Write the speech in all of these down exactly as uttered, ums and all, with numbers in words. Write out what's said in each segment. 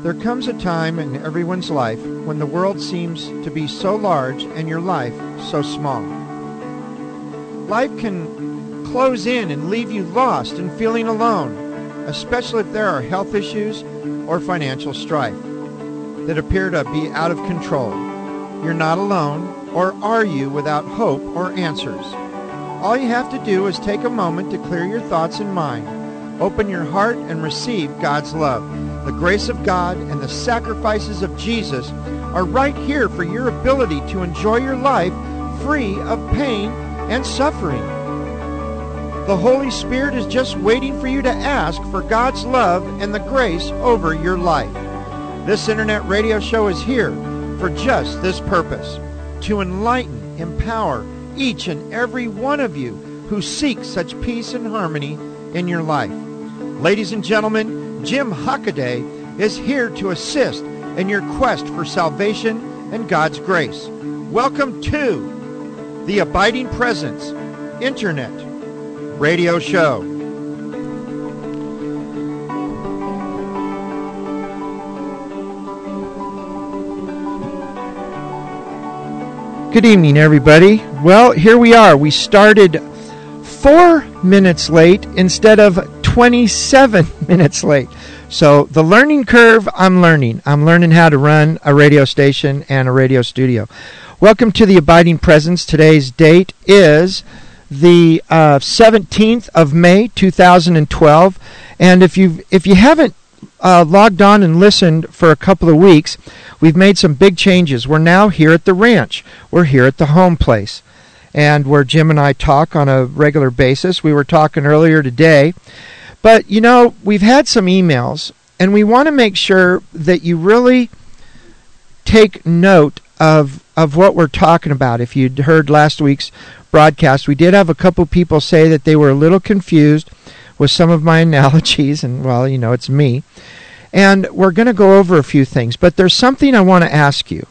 There comes a time in everyone's life when the world seems to be so large and your life so small. Life can close in and leave you lost and feeling alone, especially if there are health issues or financial strife that appear to be out of control. You're not alone, or are you without hope or answers? All you have to do is take a moment to clear your thoughts and mind. Open your heart and receive God's love. The grace of God and the sacrifices of Jesus are right here for your ability to enjoy your life free of pain and suffering. The Holy Spirit is just waiting for you to ask for God's love and the grace over your life. This internet radio show is here for just this purpose, to enlighten, empower each and every one of you who seek such peace and harmony in your life. Ladies and gentlemen, Jim Hockaday is here to assist in your quest for salvation and God's grace. Welcome to the Abiding Presence Internet Radio Show. Good evening, everybody. Well, here we are. We started four minutes late instead of twenty-seven minutes late. So the learning curve, I'm learning. I'm learning how to run a radio station and a radio studio. Welcome to the Abiding Presence. Today's date is the uh, seventeenth of May, two thousand twelve. And if you if you haven't uh, logged on and listened for a couple of weeks, we've made some big changes. We're now here at the ranch. We're here at the home place, and where Jim and I talk on a regular basis. We were talking earlier today. But, you know, we've had some emails, and we want to make sure that you really take note of of what we're talking about. If you'd heard last week's broadcast, we did have a couple people say that they were a little confused with some of my analogies, and, well, you know, it's me. And we're going to go over a few things, but there's something I want to ask you.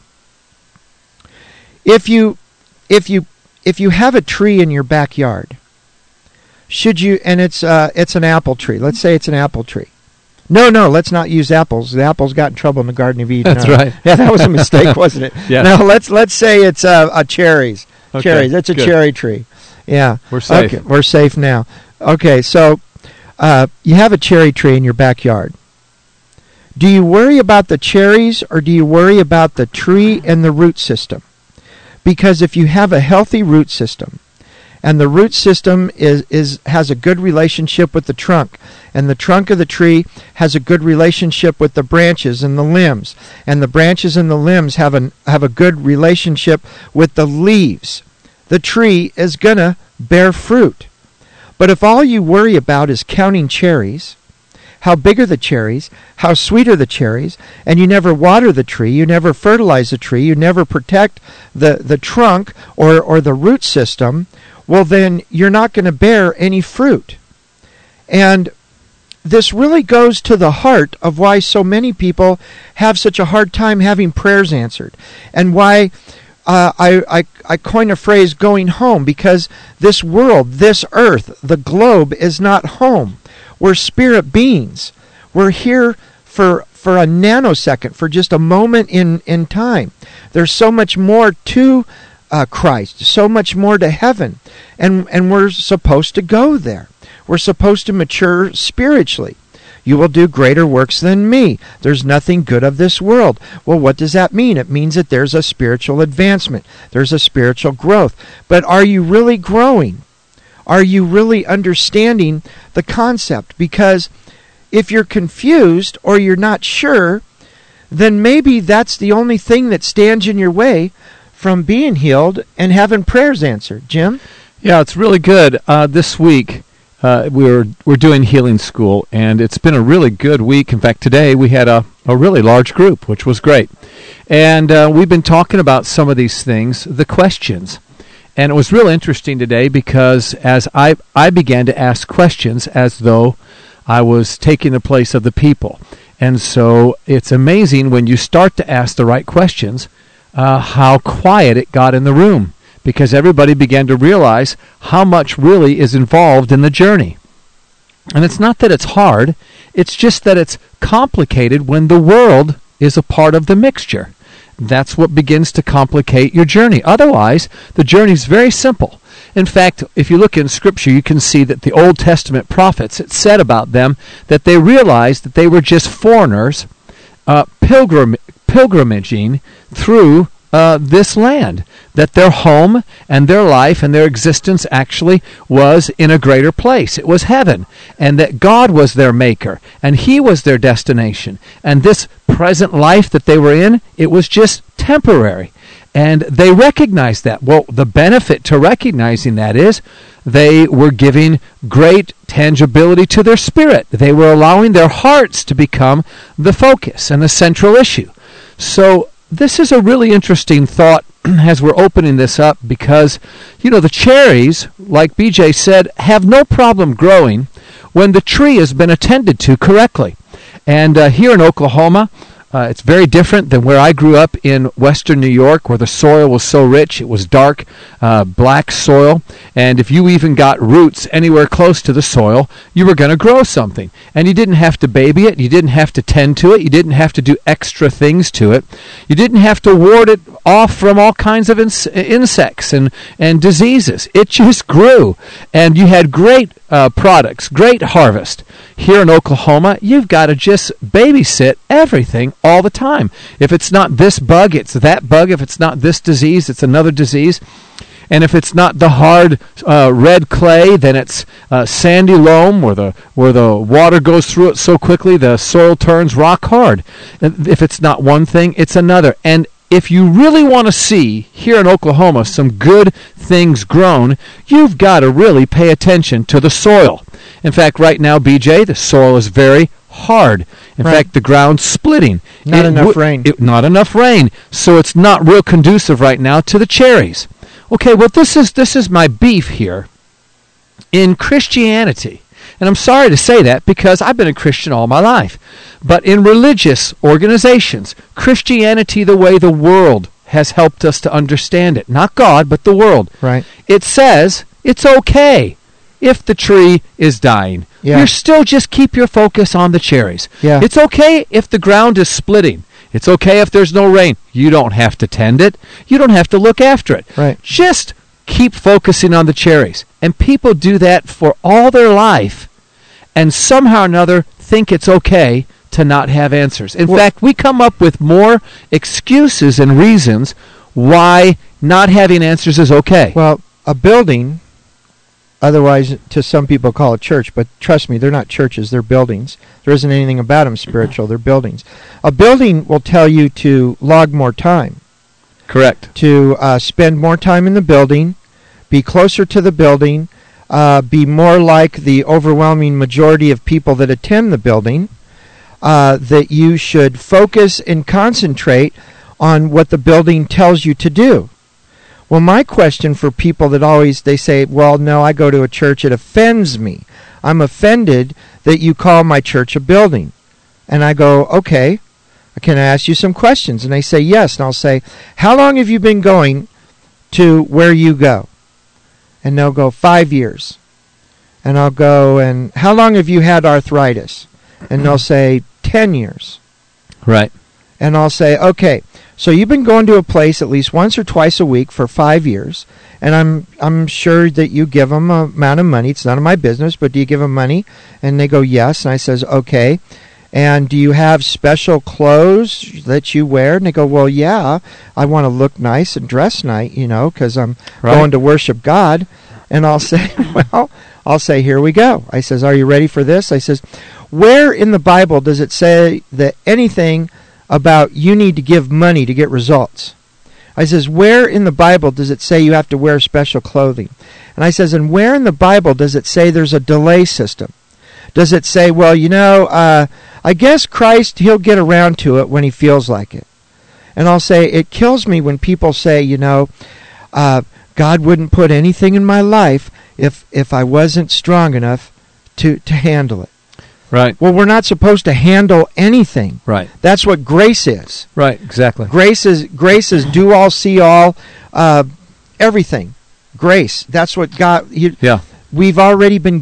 If you, if you, if you have a tree in your backyard, should you, and it's uh, it's an apple tree. Let's say it's an apple tree. No, no, let's not use apples. The apples got in trouble in the Garden of Eden. That's no. right. Yeah, that was a mistake, wasn't it? Yeah. No, let's let's say it's uh, a cherries. Okay, cherries. That's a good. cherry tree. Yeah. We're safe. Okay, we're safe now. Okay, so uh, you have a cherry tree in your backyard. Do you worry about the cherries, or do you worry about the tree and the root system? Because if you have a healthy root system, and the root system is, is has a good relationship with the trunk, and the trunk of the tree has a good relationship with the branches and the limbs, and the branches and the limbs have a, have a good relationship with the leaves, the tree is going to bear fruit. But if all you worry about is counting cherries, how big are the cherries, how sweet are the cherries, and you never water the tree, you never fertilize the tree, you never protect the, the trunk or, or the root system, well, then you're not going to bear any fruit. And this really goes to the heart of why so many people have such a hard time having prayers answered, and why uh, I, I, I coin a phrase, going home, because this world, this earth, the globe is not home. We're spirit beings. We're here for for a nanosecond, for just a moment in, in time. There's so much more to Uh, Christ, so much more to heaven, and and we're supposed to go there. We're supposed to mature spiritually. You will do greater works than me. There's nothing good of this world. Well, what does that mean? It means that there's a spiritual advancement. There's a spiritual growth. But are you really growing? Are you really understanding the concept? Because if you're confused or you're not sure, then maybe that's the only thing that stands in your way from being healed and having prayers answered. Jim? Yeah, it's really good. Uh, this week, uh, we're we're doing healing school, and it's been a really good week. In fact, today we had a, a really large group, which was great. And uh, we've been talking about some of these things, the questions. And it was real interesting today because as I, I began to ask questions as though I was taking the place of the people. And so it's amazing when you start to ask the right questions, Uh, how quiet it got in the room, because everybody began to realize how much really is involved in the journey. And it's not that it's hard, it's just that it's complicated when the world is a part of the mixture. That's what begins to complicate your journey. Otherwise, the journey is very simple. In fact, if you look in Scripture, you can see that the Old Testament prophets, it said about them that they realized that they were just foreigners uh, pilgrim, pilgrimaging through uh, this land, that their home and their life and their existence actually was in a greater place. It was heaven, and that God was their maker, and He was their destination. And this present life that they were in, it was just temporary. And they recognized that. Well, the benefit to recognizing that is they were giving great tangibility to their spirit. They were allowing their hearts to become the focus and the central issue. So this is a really interesting thought as we're opening this up because, you know, the cherries, like B J said, have no problem growing when the tree has been attended to correctly. And uh, here in Oklahoma, Uh, it's very different than where I grew up in western New York, where the soil was so rich. It was dark, uh, black soil. And if you even got roots anywhere close to the soil, you were going to grow something. And you didn't have to baby it. You didn't have to tend to it. You didn't have to do extra things to it. You didn't have to ward it off from all kinds of ins- insects and, and diseases. It just grew. And you had great uh, products, great harvest. Here in Oklahoma, you've got to just babysit everything all the time. If it's not this bug, it's that bug. If it's not this disease, it's another disease. And if it's not the hard uh, red clay, then it's uh, sandy loam where the where the water goes through it so quickly the soil turns rock hard. And if it's not one thing, it's another. And if you really want to see here in Oklahoma some good things grown, you've got to really pay attention to the soil. In fact, right now, B J, the soil is very hard. In right. fact, the ground's splitting. Not it enough w- rain. It, not enough rain. So it's not real conducive right now to the cherries. Okay, well, this is this is my beef here. In Christianity, and I'm sorry to say that because I've been a Christian all my life, but in religious organizations, Christianity the way the world has helped us to understand it, not God, but the world. Right. It says it's okay if the tree is dying. Yeah. You still just keep your focus on the cherries. Yeah. It's okay if the ground is splitting. It's okay if there's no rain. You don't have to tend it. You don't have to look after it. Right. Just keep focusing on the cherries. And people do that for all their life and somehow or another think it's okay to not have answers. In well, fact, we come up with more excuses and reasons why not having answers is okay. Well, a building, otherwise to some people call it church, but trust me, they're not churches, they're buildings. There isn't anything about them spiritual, they're buildings. A building will tell you to log more time. Correct. To uh, spend more time in the building, be closer to the building, uh, be more like the overwhelming majority of people that attend the building, uh, that you should focus and concentrate on what the building tells you to do. Well, my question for people that always, they say, well, no, I go to a church, it offends me. I'm offended that you call my church a building. And I go, okay, can I ask you some questions? And they say, yes. And I'll say, how long have you been going to where you go? And they'll go, five years. And I'll go, and how long have you had arthritis? And they'll say, ten years. Right. And I'll say, okay, so you've been going to a place at least once or twice a week for five years, and I'm I'm sure that you give them a amount of money. It's none of my business, but do you give them money? And they go, yes. And I says, okay. And do you have special clothes that you wear? And they go, well, yeah, I want to look nice and dress nice, you know, because I'm right. going to worship God. And I'll say, well, I'll say, here we go. I says, are you ready for this? I says, where in the Bible does it say that anything about you need to give money to get results? I says, where in the Bible does it say you have to wear special clothing? And I says, and where in the Bible does it say there's a delay system? Does it say, well, you know, uh, I guess Christ, he'll get around to it when he feels like it? And I'll say, it kills me when people say, you know, uh, God wouldn't put anything in my life if if I wasn't strong enough to, to handle it. Right. Well, we're not supposed to handle anything. Right. That's what grace is. Right, exactly. Grace is grace is do all, see all, uh, everything. Grace. That's what God. He, yeah. We've already been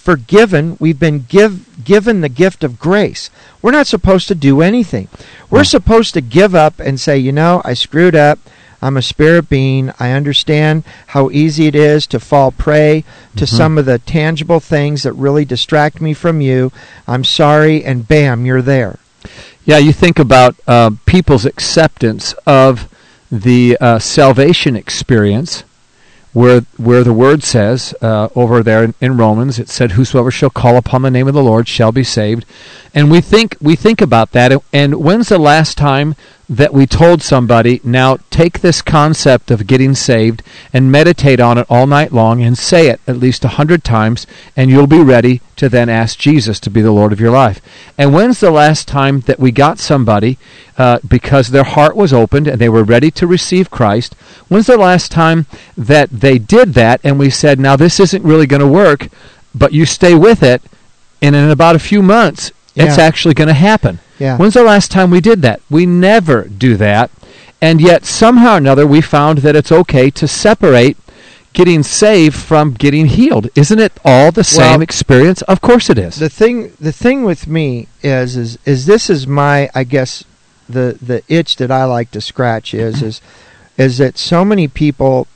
forgiven. We've been give, given the gift of grace. We're not supposed to do anything. We're supposed to give up and say, you know, I screwed up. I'm a spirit being. I understand how easy it is to fall prey to mm-hmm. some of the tangible things that really distract me from you. I'm sorry, and bam, you're there. Yeah, you think about uh, people's acceptance of the uh, salvation experience, where where the word says uh, over there in, in Romans, it said, "Whosoever shall call upon the name of the Lord shall be saved." And we think we think about that. And when's the last time that we told somebody, now take this concept of getting saved and meditate on it all night long and say it at least a hundred times, and you'll be ready to then ask Jesus to be the Lord of your life? And when's the last time that we got somebody, uh, because their heart was opened and they were ready to receive Christ, when's the last time that they did that and we said, now this isn't really going to work, but you stay with it, and in about a few months, yeah. it's actually going to happen? Yeah. When's the last time we did that? We never do that. And yet, somehow or another, we found that it's okay to separate getting saved from getting healed. Isn't it all the same well, experience? Of course it is. The thing the thing with me is is is this is my, I guess, the the itch that I like to scratch is is is that so many people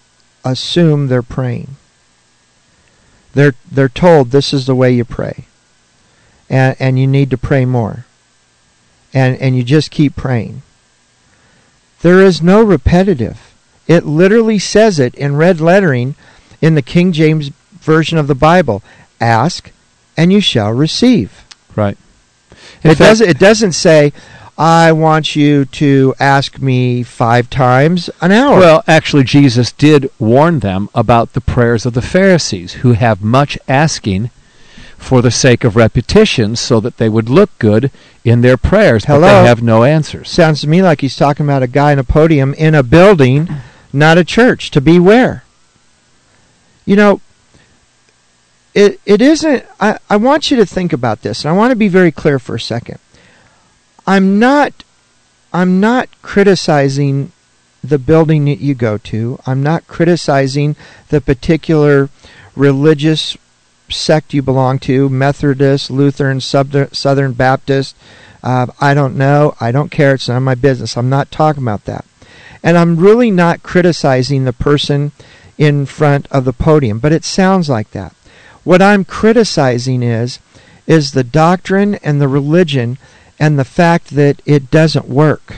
assume they're praying. They're they're told this is the way you pray. And and you need to pray more. And and you just keep praying. There is no repetitive. It literally says it in red lettering in the King James Version of the Bible. Ask, and you shall receive. Right. It doesn't. It doesn't say, I want you to ask me five times an hour. Well, actually, Jesus did warn them about the prayers of the Pharisees, who have much asking for the sake of repetition, so that they would look good in their prayers, Hello? but they have no answers. Sounds to me like he's talking about a guy in a podium in a building, not a church, to beware. You know, it it isn't, I, I want you to think about this, and I want to be very clear for a second. I'm not, I'm not criticizing the building that you go to. I'm not criticizing the particular religious sect you belong to, Methodist, Lutheran, Southern Baptist. Uh, I don't know. I don't care. It's none of my business. I'm not talking about that. And I'm really not criticizing the person in front of the podium, but it sounds like that. What I'm criticizing is, is the doctrine and the religion and the fact that it doesn't work.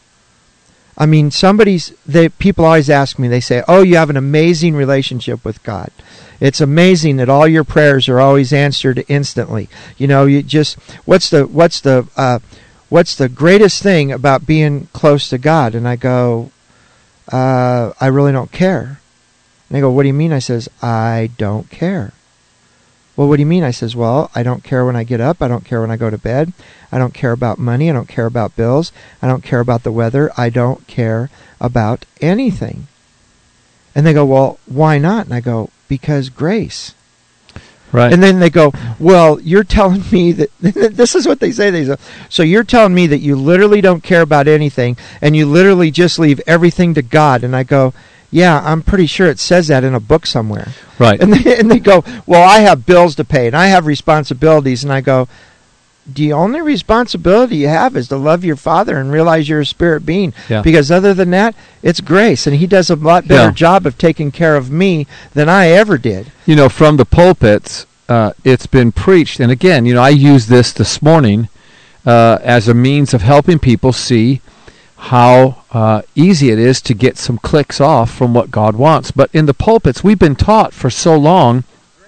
I mean, somebody's, they, people always ask me, they say, oh, you have an amazing relationship with God. It's amazing that all your prayers are always answered instantly. You know, you just, what's the, what's the, uh, what's the greatest thing about being close to God? And I go, uh, I really don't care. And they go, what do you mean? I says, I don't care. Well, what do you mean? I says, well, I don't care when I get up. I don't care when I go to bed. I don't care about money. I don't care about bills. I don't care about the weather. I don't care about anything. And they go, well, why not? And I go, because grace. Right. And then they go, well, you're telling me that, this is what they say. They say, so you're telling me that you literally don't care about anything, and you literally just leave everything to God. And I go, yeah, I'm pretty sure it says that in a book somewhere. Right. And they, and they go, well, I have bills to pay, and I have responsibilities. And I go, the only responsibility you have is to love your Father and realize you're a spirit being. Yeah. Because other than that, it's grace. And he does a lot better yeah. job of taking care of me than I ever did. You know, from the pulpits, uh, it's been preached. And again, you know, I used this this morning uh, as a means of helping people see how uh, easy it is to get some clicks off from what God wants. But in the pulpits, we've been taught for so long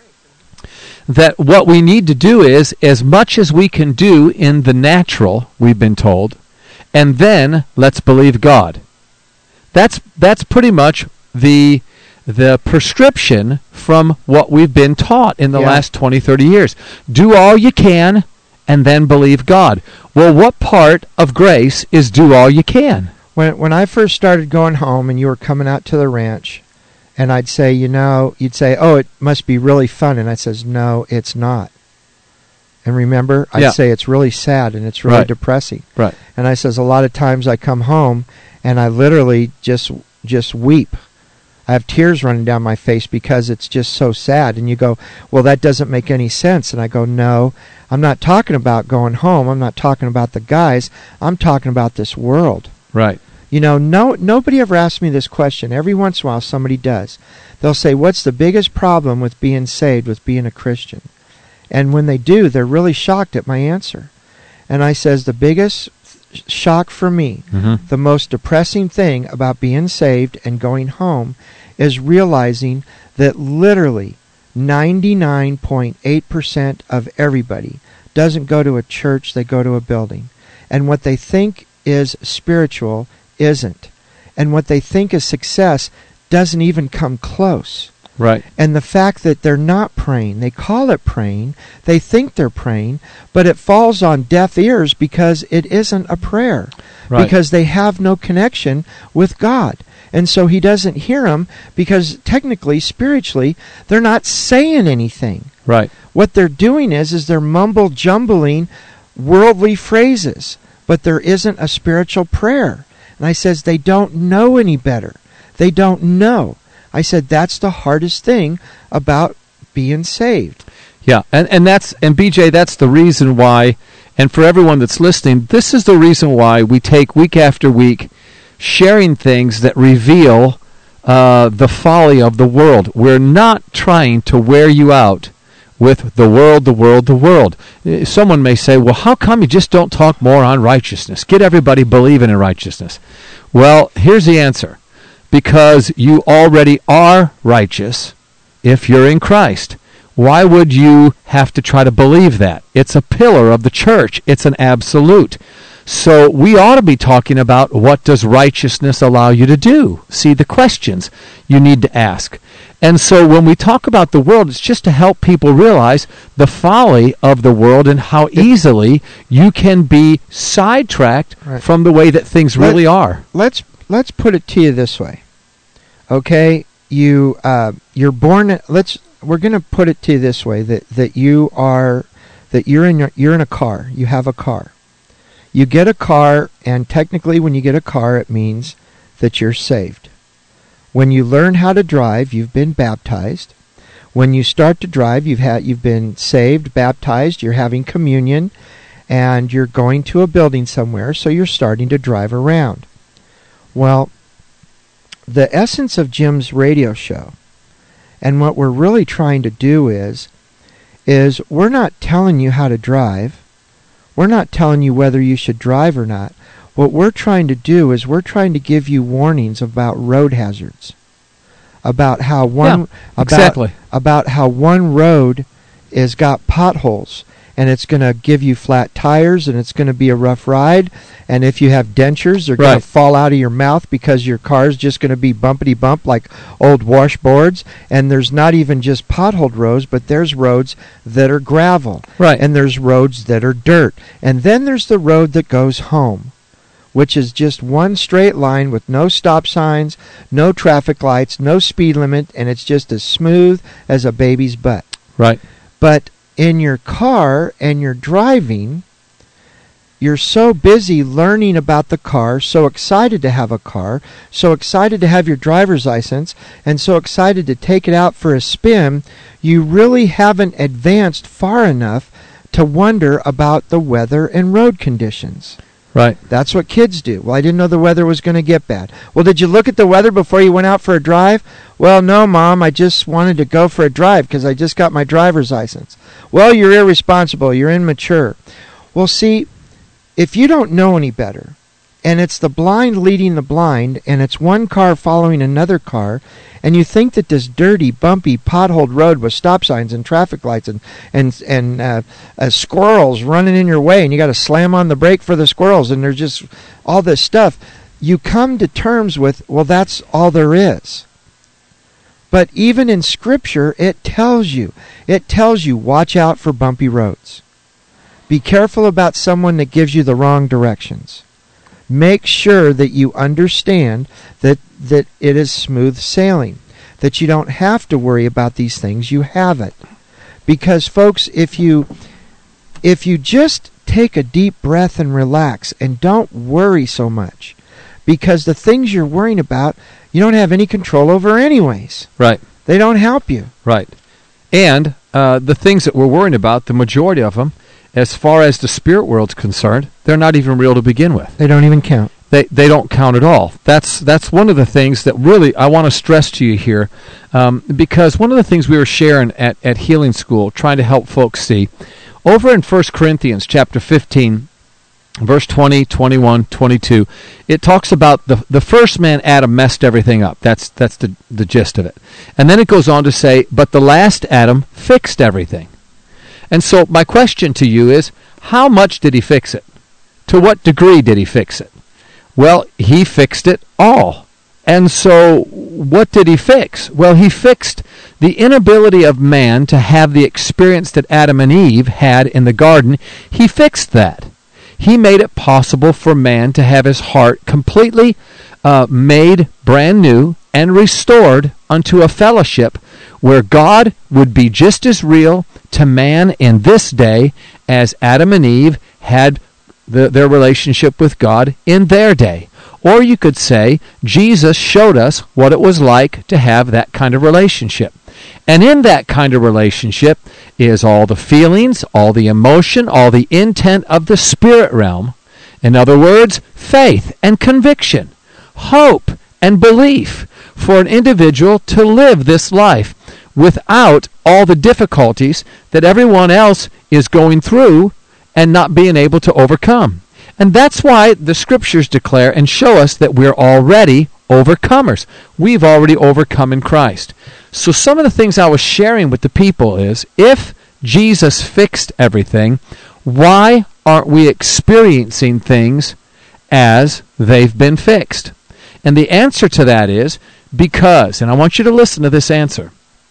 that what we need to do is, as much as we can do in the natural, we've been told, and then let's believe God. That's that's pretty much the the prescription from what we've been taught in the yeah. last twenty, thirty years. Do all you can, and then believe God. Well, what part of grace is do all you can? When when I first started going home and you were coming out to the ranch, and I'd say, you know, you'd say, oh, it must be really fun. And I says, no, it's not. And remember, I'd yeah. say it's really sad and it's really right. depressing. Right. And I says, a lot of times I come home and I literally just just weep. I have tears running down my face because it's just so sad. And you go, well, that doesn't make any sense. And I go, no, I'm not talking about going home. I'm not talking about the guys. I'm talking about this world. Right. You know, no, nobody ever asks me this question. Every once in a while somebody does. They'll say, what's the biggest problem with being saved, with being a Christian? And when they do, they're really shocked at my answer. And I says, the biggest shock for me, mm-hmm. the most depressing thing about being saved and going home is realizing that literally ninety-nine point eight percent of everybody doesn't go to a church, they go to a building. And what they think is spiritual isn't. And what they think is success doesn't even come close. Right. And the fact that they're not praying, they call it praying, they think they're praying, but it falls on deaf ears because it isn't a prayer. Right. Because they have no connection with God. And so he doesn't hear them because technically, spiritually, they're not saying anything. Right. What they're doing is, is they're mumble-jumbling worldly phrases, but there isn't a spiritual prayer. And I says, they don't know any better. They don't know. I said, that's the hardest thing about being saved. Yeah, and, and that's and B J, that's the reason why, and for everyone that's listening, this is the reason why we take week after week sharing things that reveal uh, the folly of the world. We're not trying to wear you out with the world, the world, the world. Someone may say, well, how come you just don't talk more on righteousness? Get everybody believing in righteousness. Well, here's the answer. Because you already are righteous if you're in Christ. Why would you have to try to believe that? It's a pillar of the church. It's an absolute. So we ought to be talking about, what does righteousness allow you to do? See, the questions you need to ask. And so when we talk about the world, it's just to help people realize the folly of the world and how easily you can be sidetracked right. from the way that things Let, really are. Let's let's put it to you this way. Okay, you uh, you're born. Let's we're going to put it to you this way: that that you are that you're in your, you're in a car. You have a car. You get a car, and technically, when you get a car, it means that you're saved. When you learn how to drive, you've been baptized. When you start to drive, you've had you've been saved, baptized. You're having communion, and you're going to a building somewhere. So you're starting to drive around. Well, the essence of Jim's radio show, and what we're really trying to do is, is we're not telling you how to drive. We're not telling you whether you should drive or not. What we're trying to do is we're trying to give you warnings about road hazards, about how one yeah, about, exactly. about how one road is got potholes. And it's going to give you flat tires, and it's going to be a rough ride. And if you have dentures, they're right. going to fall out of your mouth because your car's just going to be bumpity-bump like old washboards. And there's not even just potholed roads, but there's roads that are gravel. Right. And there's roads that are dirt. And then there's the road that goes home, which is just one straight line with no stop signs, no traffic lights, no speed limit, and it's just as smooth as a baby's butt. Right. But in your car and you're driving, you're so busy learning about the car, so excited to have a car, so excited to have your driver's license, and so excited to take it out for a spin, you really haven't advanced far enough to wonder about the weather and road conditions. Right. That's what kids do. Well, I didn't know the weather was going to get bad. Well, did you look at the weather before you went out for a drive? Well, no, Mom, I just wanted to go for a drive because I just got my driver's license. Well, you're irresponsible. You're immature. Well, see, if you don't know any better, and it's the blind leading the blind, and it's one car following another car, and you think that this dirty, bumpy, potholed road with stop signs and traffic lights and and and uh, uh, squirrels running in your way, and you got to slam on the brake for the squirrels, and there's just all this stuff, you come to terms with, well, that's all there is. But even in Scripture, it tells you, it tells you, watch out for bumpy roads. Be careful about someone that gives you the wrong directions. Make sure that you understand that, that it is smooth sailing, that you don't have to worry about these things. You have it. Because, folks, if you if you just take a deep breath and relax and don't worry so much, because the things you're worrying about, you don't have any control over anyways. Right. They don't help you. Right. And uh, the things that we're worrying about, the majority of them, as far as the spirit world's concerned, they're not even real to begin with. They don't even count. They they don't count at all. That's that's one of the things that really I want to stress to you here, um, because one of the things we were sharing at, at Healing School, trying to help folks see, over in First Corinthians chapter fifteen, verse twenty, twenty-one, twenty-two, it talks about the the first man, Adam, messed everything up. That's that's the, the gist of it. And then it goes on to say, but the last Adam fixed everything. And so my question to you is, how much did he fix it? To what degree did he fix it? Well, he fixed it all. And so what did he fix? Well, he fixed the inability of man to have the experience that Adam and Eve had in the garden. He fixed that. He made it possible for man to have his heart completely uh, made brand new and restored unto a fellowship where God would be just as real to man in this day as Adam and Eve had the, their relationship with God in their day. Or you could say Jesus showed us what it was like to have that kind of relationship. And in that kind of relationship is all the feelings, all the emotion, all the intent of the spirit realm. In other words, faith and conviction, hope and belief for an individual to live this life without all the difficulties that everyone else is going through and not being able to overcome. And that's why the scriptures declare and show us that we're already overcomers. We've already overcome in Christ. So some of the things I was sharing with the people is, if Jesus fixed everything, why aren't we experiencing things as they've been fixed? And the answer to that is because, and I want you to listen to this answer,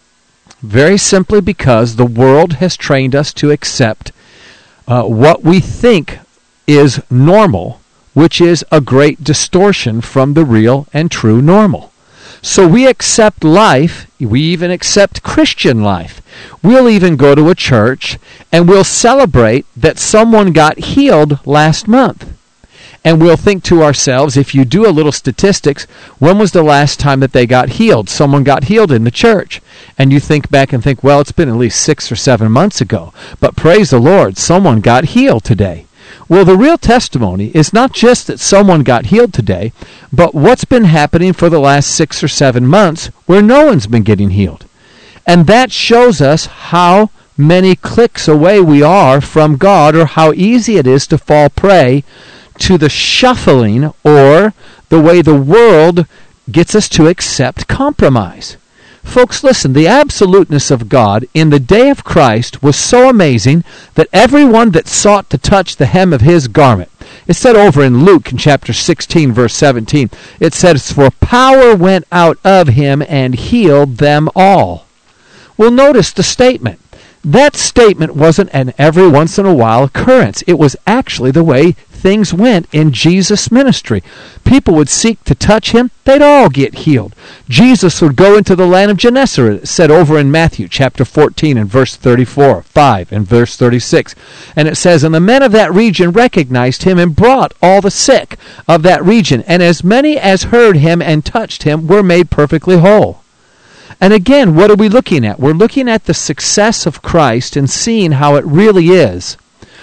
very simply because the world has trained us to accept uh, what we think is normal, which is a great distortion from the real and true normal. So we accept life, we even accept Christian life. We'll even go to a church and we'll celebrate that someone got healed last month. And we'll think to ourselves, if you do a little statistics, when was the last time that they got healed? Someone got healed in the church. And you think back and think, well, it's been at least six or seven months ago. But praise the Lord, someone got healed today. Well, the real testimony is not just that someone got healed today, but what's been happening for the last six or seven months where no one's been getting healed. And that shows us how many clicks away we are from God, or how easy it is to fall prey to the shuffling or the way the world gets us to accept compromise. Folks, listen, the absoluteness of God in the day of Christ was so amazing that everyone that sought to touch the hem of his garment, it said over in Luke in chapter sixteen, verse seventeen, it says, for power went out of him and healed them all. Well, notice the statement. That statement wasn't an every once in a while occurrence. It was actually the way things went in Jesus' ministry. People would seek to touch him, they'd all get healed. Jesus would go into the land of Gennesaret, it said over in Matthew chapter fourteen and verse thirty-four, five and verse thirty-six. And it says, and the men of that region recognized him and brought all the sick of that region, and as many as heard him and touched him were made perfectly whole. And again, what are we looking at? We're looking at the success of Christ and seeing how it really is,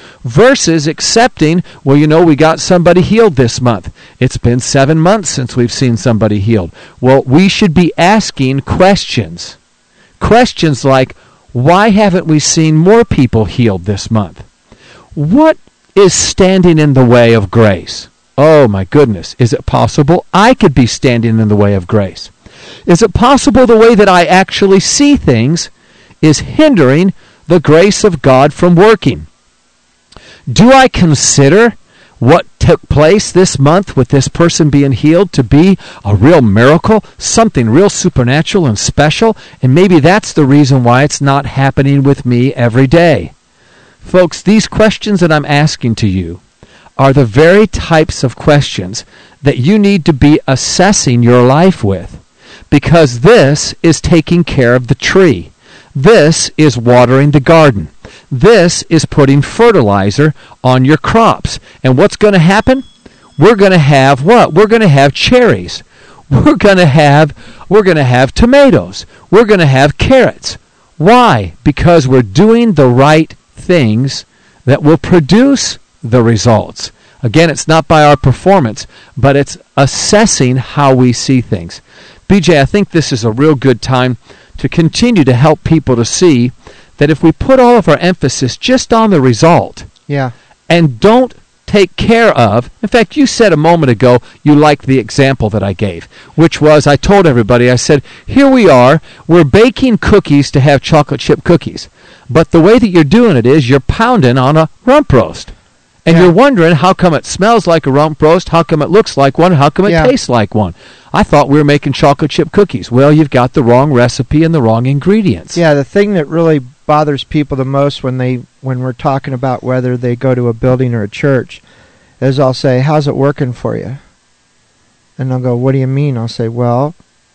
versus accepting, well, you know, we got somebody healed this month. It's been seven months since we've seen somebody healed. Well, we should be asking questions. Questions like, why haven't we seen more people healed this month? What is standing in the way of grace? Oh, my goodness. Is it possible I could be standing in the way of grace? Is it possible the way that I actually see things is hindering the grace of God from working? Do I consider what took place this month with this person being healed to be a real miracle, something real supernatural and special? And maybe that's the reason why it's not happening with me every day. Folks, these questions that I'm asking to you are the very types of questions that you need to be assessing your life with. Because this is taking care of the tree. This is watering the garden. This is putting fertilizer on your crops. And what's going to happen? We're going to have what? We're going to have cherries. we're going to have we're going to have tomatoes. We're going to have carrots. Why? Because we're doing the right things that will produce the results. Again, it's not by our performance, but it's assessing how we see things. B J, I think this is a real good time to continue to help people to see that if we put all of our emphasis just on the result, yeah, and don't take care of, in fact, you said a moment ago you liked the example that I gave, which was, I told everybody, I said, here we are, we're baking cookies to have chocolate chip cookies, but the way that you're doing it is you're pounding on a rump roast. And yeah. you're wondering, how come it smells like a rump roast? How come it looks like one? How come it yeah. tastes like one? I thought we were making chocolate chip cookies. Well, you've got the wrong recipe and the wrong ingredients. Yeah, the thing that really bothers people the most when they when we're talking about whether they go to a building or a church is I'll say, how's it working for you? And they'll go, what do you mean? I'll say, well,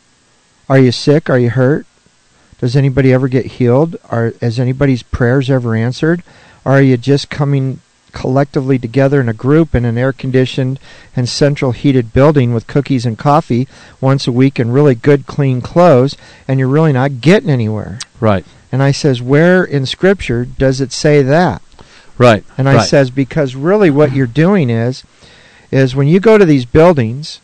are you sick? Are you hurt? Does anybody ever get healed? Are, is anybody's prayers ever answered? Or are you just coming collectively together in a group in an air-conditioned and central heated building with cookies and coffee once a week and really good clean clothes, and you're really not getting anywhere? Right. And I says, where in Scripture does it say that? Right. And I right. says, because really what you're doing is, is when you go to these buildings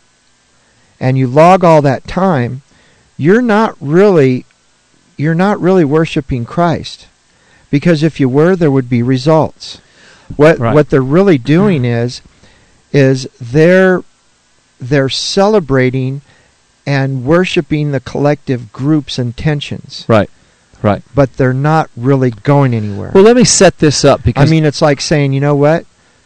and you log all that time, you're not really, you're not really worshiping Christ. Because if you were, there would be results. What right. what they're really doing is, is they're they're celebrating and worshiping the collective group's intentions. Right. Right. But they're not really going anywhere. Well, let me set this up because I mean, it's like saying, you know what?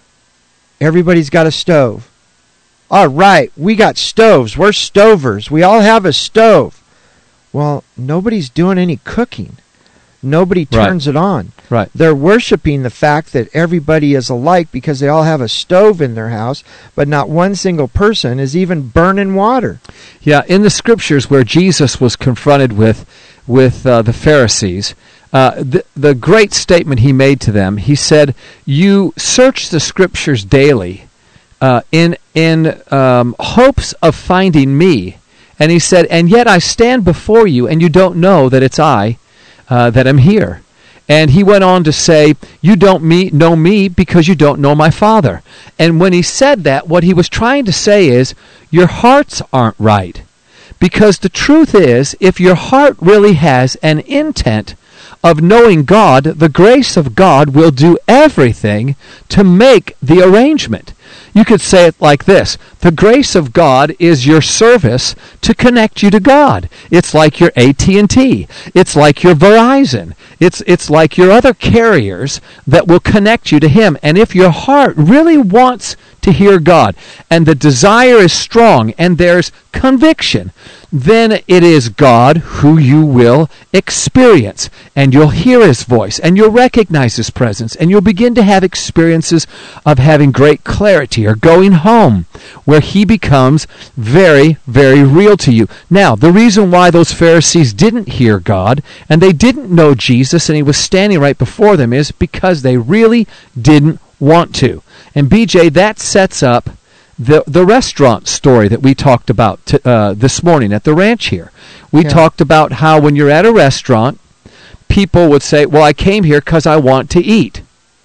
Everybody's got a stove. All right, we got stoves. We're stovers. We all have a stove. Well, nobody's doing any cooking. Nobody turns right. it on. Right. They're worshiping the fact that everybody is alike because they all have a stove in their house, but not one single person is even burning water. Yeah, in the Scriptures where Jesus was confronted with with uh, the Pharisees, uh, the, the great statement he made to them, he said, you search the Scriptures daily uh, in, in um, hopes of finding me. And he said, and yet I stand before you, and you don't know that it's I uh, that am here. And he went on to say, you don't me, know me because you don't know my Father. And when he said that, what he was trying to say is, your hearts aren't right. Because the truth is, if your heart really has an intent of knowing God, the grace of God will do everything to make the arrangement. You could say it like this. The grace of God is your service to connect you to God. It's like your A T and T. It's like your Verizon. It's it's like your other carriers that will connect you to Him. And if your heart really wants to hear God, and the desire is strong, and there's conviction, then it is God who you will experience. And you'll hear His voice, and you'll recognize His presence, and you'll begin to have experiences of having great clarity or going home, where He becomes very, very real to you. Now, the reason why those Pharisees didn't hear God, and they didn't know Jesus, and He was standing right before them, is because they really didn't want to. And B J, that sets up the the restaurant story that we talked about t- uh, this morning at the ranch here. We yeah. talked about how when you're at a restaurant, people would say, well, I came here because I want to eat.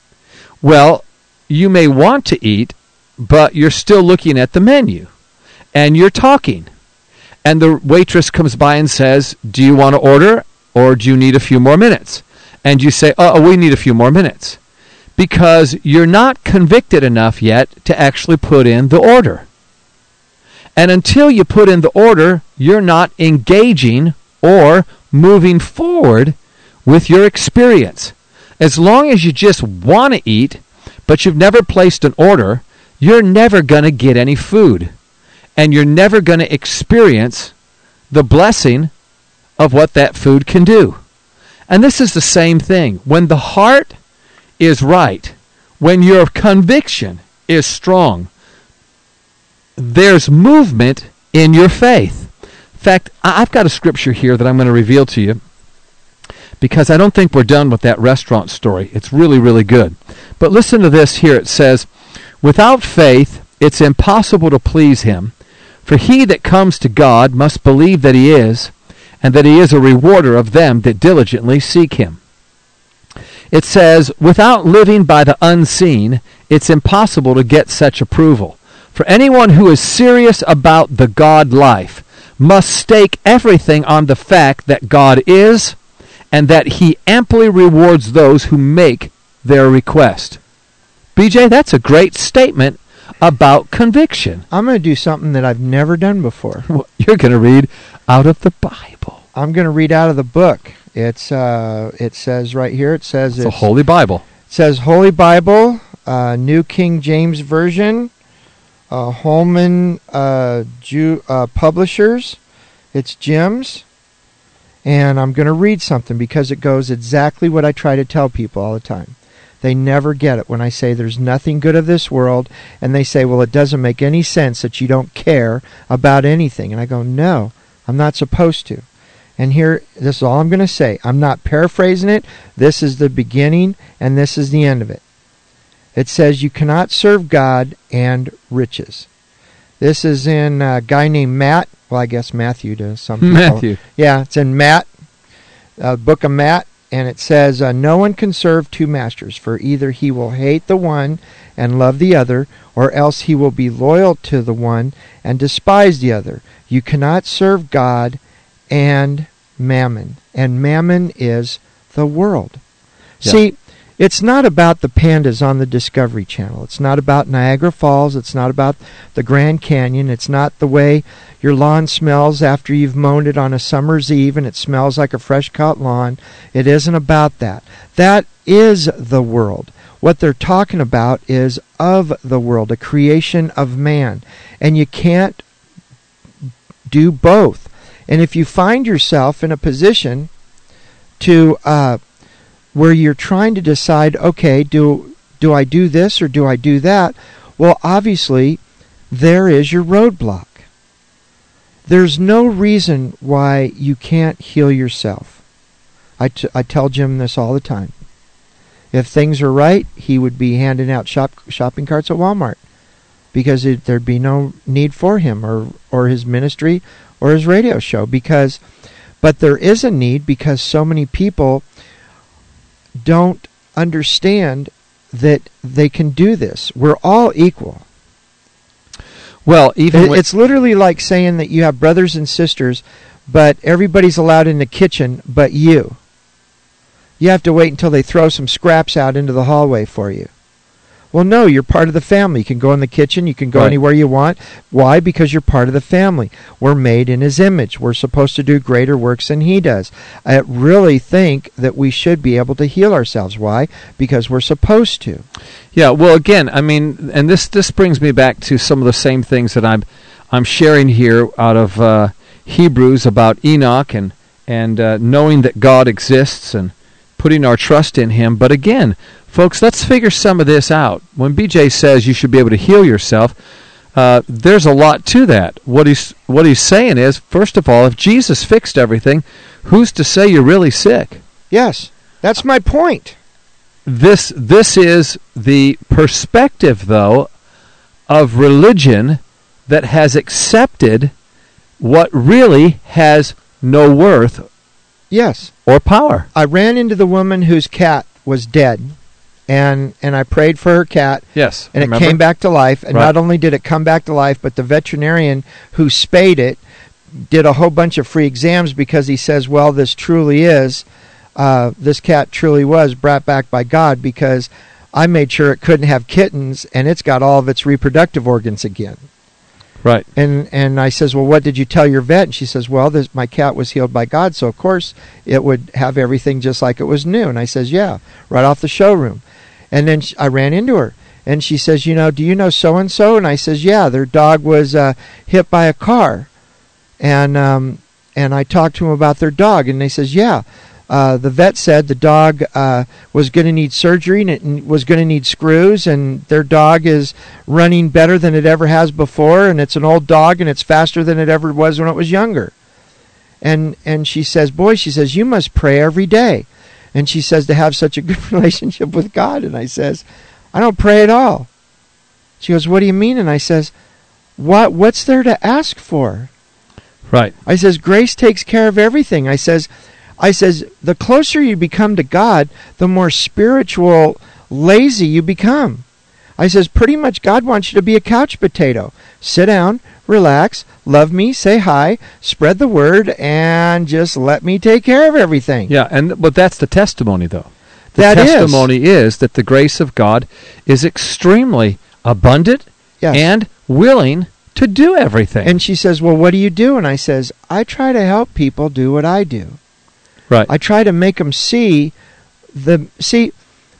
Well, you may want to eat, but you're still looking at the menu, and you're talking. And the waitress comes by and says, do you want to order, or do you need a few more minutes? And you say, oh, we need a few more minutes. Because you're not convicted enough yet to actually put in the order. And until you put in the order, you're not engaging or moving forward with your experience. As long as you just want to eat, but you've never placed an order, you're never going to get any food. And you're never going to experience the blessing of what that food can do. And this is the same thing. When the heart is right, when your conviction is strong, there's movement in your faith. In fact, I've got a scripture here that I'm going to reveal to you, because I don't think we're done with that restaurant story. It's really, really good. But listen to this here. It says, without faith, it's impossible to please Him, For he that comes to God must believe that he is, and that he is a rewarder of them that diligently seek him. It says, without living by the unseen, it's impossible to get such approval. For anyone who is serious about the God life must stake everything on the fact that God is, and that he amply rewards those who make their request. B J, that's a great statement about conviction. I'm going to do something that I've never done before. Well, you're going to read out of the Bible. I'm going to read out of the book. It's uh, it says right here. It says It's it's, a Holy Bible. It says Holy Bible, uh, New King James Version, uh, Holman uh, Jew uh, Publishers. It's Jim's, and I'm going to read something because it goes exactly what I try to tell people all the time. They never get it when I say there's nothing good of this world, and they say, well, it doesn't make any sense that you don't care about anything. And I go, no, I'm not supposed to. And here, this is all I'm going to say. I'm not paraphrasing it. This is the beginning, and this is the end of it. It says, you cannot serve God and riches. This is in a guy named Matt. Well, I guess Matthew to some people. Matthew. Yeah, it's in Matt, uh, book of Matt. And it says, uh, no one can serve two masters, for either he will hate the one and love the other, or else he will be loyal to the one and despise the other. You cannot serve God and mammon. And mammon is the world. Yeah. See, it's not about the pandas on the Discovery Channel. It's not about Niagara Falls. It's not about the Grand Canyon. It's not the way your lawn smells after you've mown it on a summer's eve and it smells like a fresh-cut lawn. It isn't about that. That is the world. What they're talking about is of the world, a creation of man. And you can't do both. And if you find yourself in a position to uh, where you're trying to decide, okay, do do I do this or do I do that? Well, obviously, there is your roadblock. There's no reason why you can't heal yourself. I, t- I tell Jim this all the time. If things are right, he would be handing out shop shopping carts at Walmart because it, there'd be no need for him or, or his ministry or his radio show. Because, but there is a need because so many people don't understand that they can do this. We're all equal. Well, even it, it's literally like saying that you have brothers and sisters, but everybody's allowed in the kitchen but you. You have to wait until they throw some scraps out into the hallway for you. Well, no, you're part of the family. You can go in the kitchen. You can go right. anywhere you want. Why? Because you're part of the family. We're made in his image. We're supposed to do greater works than he does. I really think that we should be able to heal ourselves. Why? Because we're supposed to. Yeah, well, again, I mean, and this this brings me back to some of the same things that I'm I'm sharing here out of uh, Hebrews about Enoch and, and uh, knowing that God exists and putting our trust in him. But again, folks, let's figure some of this out. When B J says you should be able to heal yourself, uh, there's a lot to that. What he's what he's saying is, first of all, if Jesus fixed everything, who's to say you're really sick? Yes, that's my point. This this is the perspective, though, of religion that has accepted what really has no worth. Yes. Or power. I ran into the woman whose cat was dead, and and I prayed for her cat. Yes. And remember? it came back to life. And right. not only did it come back to life, but the veterinarian who spayed it did a whole bunch of free exams because he says, well, this truly is, uh, this cat truly was brought back by God because I made sure it couldn't have kittens, and it's got all of its reproductive organs again. Right. And and I says, well, what did you tell your vet? And she says, well, this, my cat was healed by God, so of course it would have everything just like it was new. And I says, yeah, right off the showroom. And then she, I ran into her, and she says, you know, do you know so-and-so? And I says, yeah, their dog was uh, hit by a car. And um, and I talked to them about their dog, and they says, yeah, uh, the vet said the dog uh, was going to need surgery and it was going to need screws, and their dog is running better than it ever has before, and it's an old dog, and it's faster than it ever was when it was younger. And and she says, boy, she says, you must pray every day. And she says, to have such a good relationship with God. And I says, I don't pray at all. She goes, what do you mean? And I says, what what's there to ask for? Right. I says, grace takes care of everything. I says, I says, the closer you become to God, the more spiritual, lazy you become. I says, pretty much God wants you to be a couch potato. Sit down, relax, love me, say hi, spread the word, and just let me take care of everything. Yeah, and but that's the testimony, though. The That is. testimony is that the grace of God is extremely abundant Yes. and willing to do everything. And she says, well, what do you do? And I says, I try to help people do what I do. right. I try to make them see the, see,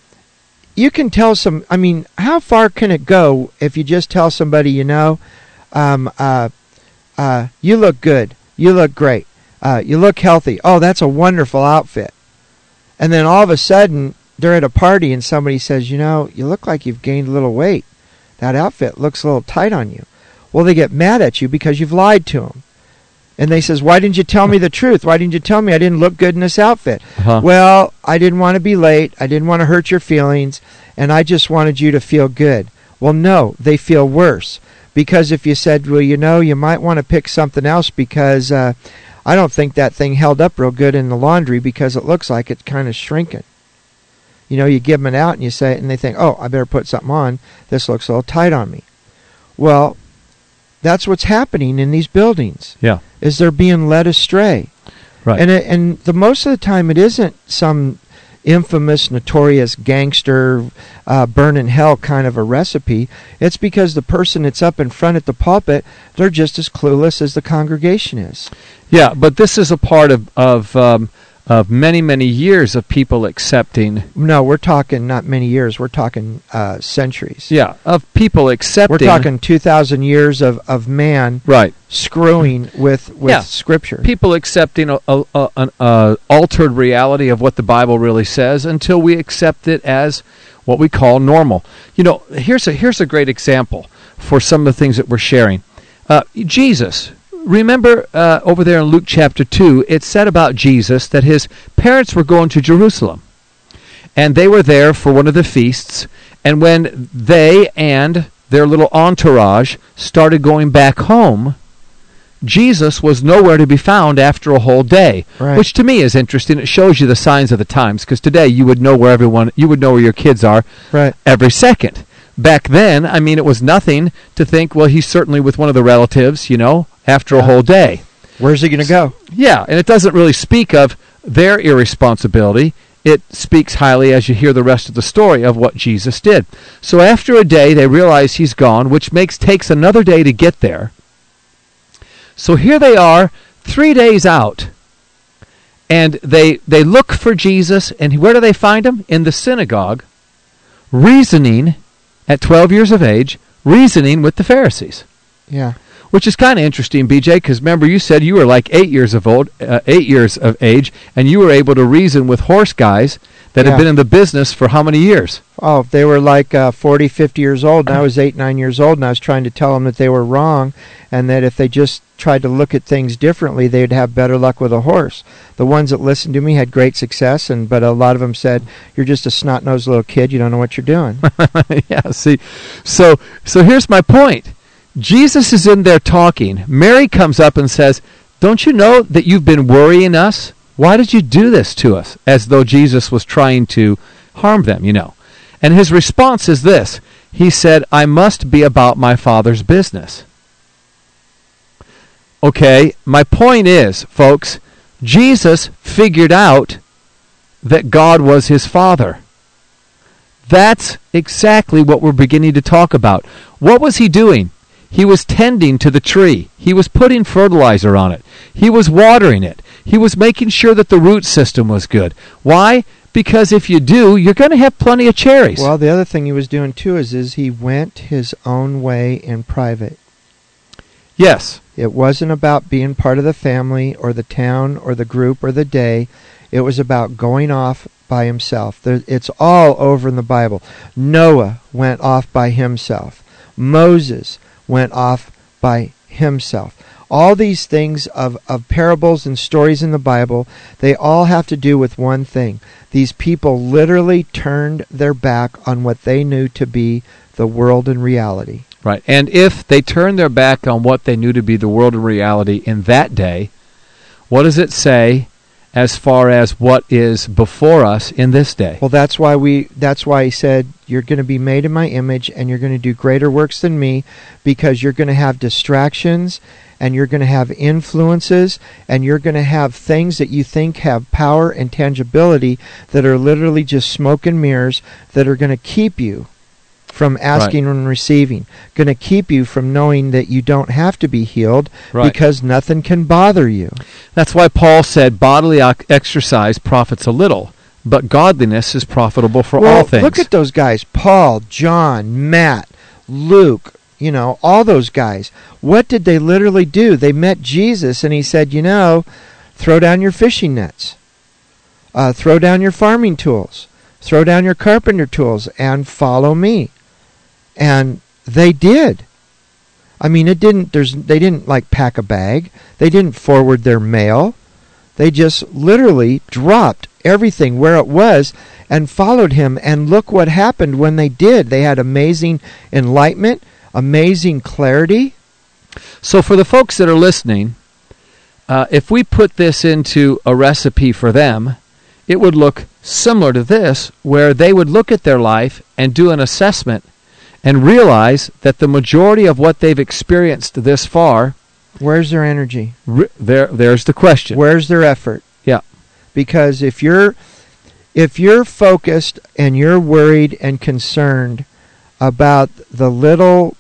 you can tell some, I mean, how far can it go if you just tell somebody, you know, um, uh, uh, you look good, you look great, uh, you look healthy, oh, that's a wonderful outfit. And then all of a sudden, they're at a party and somebody says, you know, you look like you've gained a little weight. That outfit looks a little tight on you. Well, they get mad at you because you've lied to them. And they says, why didn't you tell me the truth? Why didn't you tell me I didn't look good in this outfit? Uh-huh. Well, I didn't want to be late. I didn't want to hurt your feelings. And I just wanted you to feel good. Well, no, they feel worse. Because if you said, well, you know, you might want to pick something else because uh, I don't think that thing held up real good in the laundry because it looks like it's kind of shrinking. You know, you give them it out and you say it and they think, oh, I better put something on. This looks a little tight on me. Well, that's what's happening in these buildings. Yeah. Is they're being led astray. Right. And it, and the most of the time it isn't some infamous, notorious gangster uh, burn in hell kind of a recipe. It's because the person that's up in front at the pulpit, they're just as clueless as the congregation is. Yeah, but this is a part of of um, of many many years of people accepting. No, we're talking not many years. We're talking uh, centuries. Yeah, of people accepting. We're talking two thousand years of, of man right. screwing with, with Yeah. Scripture. People accepting a, a, a, an uh, altered reality of what the Bible really says until we accept it as what we call normal. You know, here's a here's a great example for some of the things that we're sharing. Uh, Jesus. Remember uh, over there in Luke chapter two, it said about Jesus that his parents were going to Jerusalem. And they were there for one of the feasts. And when they and their little entourage started going back home, Jesus was nowhere to be found after a whole day. Right. Which to me is interesting. It shows you the signs of the times. Because today you would know where everyone, you would know where your kids are Right. every second. Back then, I mean, it was nothing to think, well, he's certainly with one of the relatives, you know, after a Yeah. whole day. Where's he going to go? Yeah, and it doesn't really speak of their irresponsibility. It speaks highly, as you hear the rest of the story, of what Jesus did. So after a day, they realize he's gone, which makes takes another day to get there. So here they are, three days out, and they they look for Jesus, and where do they find him? In the synagogue, reasoning at twelve years of age, reasoning with the Pharisees. Yeah. Which is kind of interesting, B J, because remember you said you were like eight years of old, uh, eight years of age, and you were able to reason with horse guys that Yeah. have been in the business for how many years? Oh, they were like uh, forty, fifty years old, and I was eight, nine years old, and I was trying to tell them that they were wrong, and that if they just tried to look at things differently, they'd have better luck with a horse. The ones that listened to me had great success, and but a lot of them said, "You're just a snot-nosed little kid. You don't know what you're doing." Yeah, see, so so here's my point. Jesus is in there talking. Mary comes up and says, "Don't you know that you've been worrying us? Why did you do this to us?" As though Jesus was trying to harm them, you know. And his response is this. He said, "I must be about my Father's business." Okay, my point is, folks, Jesus figured out that God was his Father. That's exactly what we're beginning to talk about. What was he doing? He was tending to the tree. He was putting fertilizer on it. He was watering it. He was making sure that the root system was good. Why? Because if you do, you're going to have plenty of cherries. Well, the other thing he was doing too is, is he went his own way in private. Yes. It wasn't about being part of the family or the town or the group or the day. It was about going off by himself. There, it's all over in the Bible. Noah went off by himself. Moses went off by himself. All these things of, of parables and stories in the Bible, they all have to do with one thing. These people literally turned their back on what they knew to be the world and reality. Right. And if they turn their back on what they knew to be the world of reality in that day, what does it say as far as what is before us in this day? Well, that's why we that's why he said you're going to be made in my image and you're going to do greater works than me, because you're going to have distractions and you're going to have influences and you're going to have things that you think have power and tangibility that are literally just smoke and mirrors, that are going to keep you from asking right. and receiving, going to keep you from knowing that you don't have to be healed right. because nothing can bother you. That's why Paul said bodily exercise profits a little, but godliness is profitable for well, all things. Look at those guys, Paul, John, Matt, Luke, you know, all those guys. What did they literally do? They met Jesus and he said, you know, throw down your fishing nets, uh, throw down your farming tools, throw down your carpenter tools and follow me. And they did. I mean, it didn't. There's. They didn't like pack a bag. They didn't forward their mail. They just literally dropped everything where it was and followed him. And look what happened when they did. They had amazing enlightenment, amazing clarity. So for the folks that are listening, uh, if we put this into a recipe for them, it would look similar to this, where they would look at their life and do an assessment and realize that the majority of what they've experienced this far... Where's their energy? Re- there, there's the question. Where's their effort? Yeah. Because if you're, if you're focused and you're worried and concerned about the little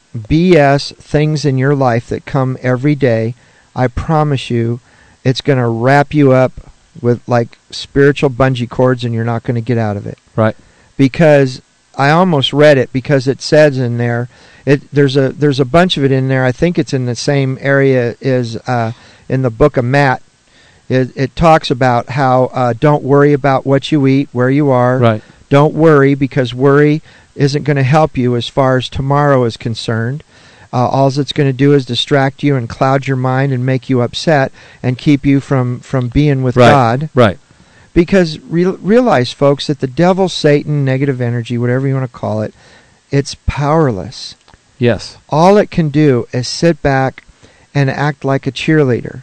B S things in your life that come every day, I promise you it's going to wrap you up with like spiritual bungee cords and you're not going to get out of it. Right. Because... I almost read it because it says in there, it there's a there's a bunch of it in there. I think it's in the same area as uh, in the book of Matt. It, it talks about how uh, don't worry about what you eat, where you are. Right. Don't worry, because worry isn't going to help you as far as tomorrow is concerned. Uh, all it's going to do is distract you and cloud your mind and make you upset and keep you from, from being with right. God. Right. Because re- realize, folks, that the devil, Satan, negative energy, whatever you want to call it, it's powerless. Yes. All it can do is sit back and act like a cheerleader.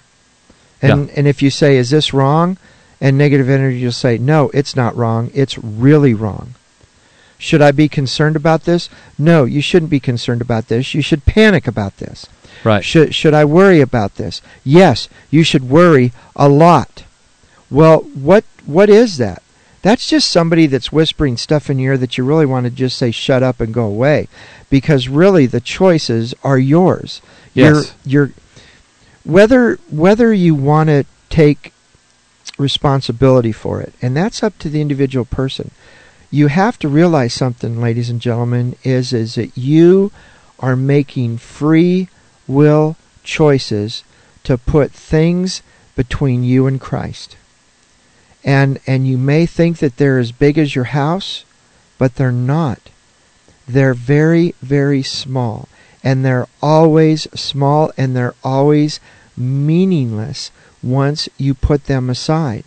And yeah. and if you say, is this wrong? And negative energy will say, no, it's not wrong. It's really wrong. Should I be concerned about this? No, you shouldn't be concerned about this. You should panic about this. Right. Should, should I worry about this? Yes, you should worry a lot. Well, what what is that? That's just somebody that's whispering stuff in your ear that you really want to just say shut up and go away, because really the choices are yours. Yes. You're, you're whether whether you want to take responsibility for it, and that's up to the individual person. You have to realize something, ladies and gentlemen, is is that you are making free will choices to put things between you and Christ. And and you may think that they're as big as your house, but they're not. They're very, very small. And they're always small, and they're always meaningless once you put them aside.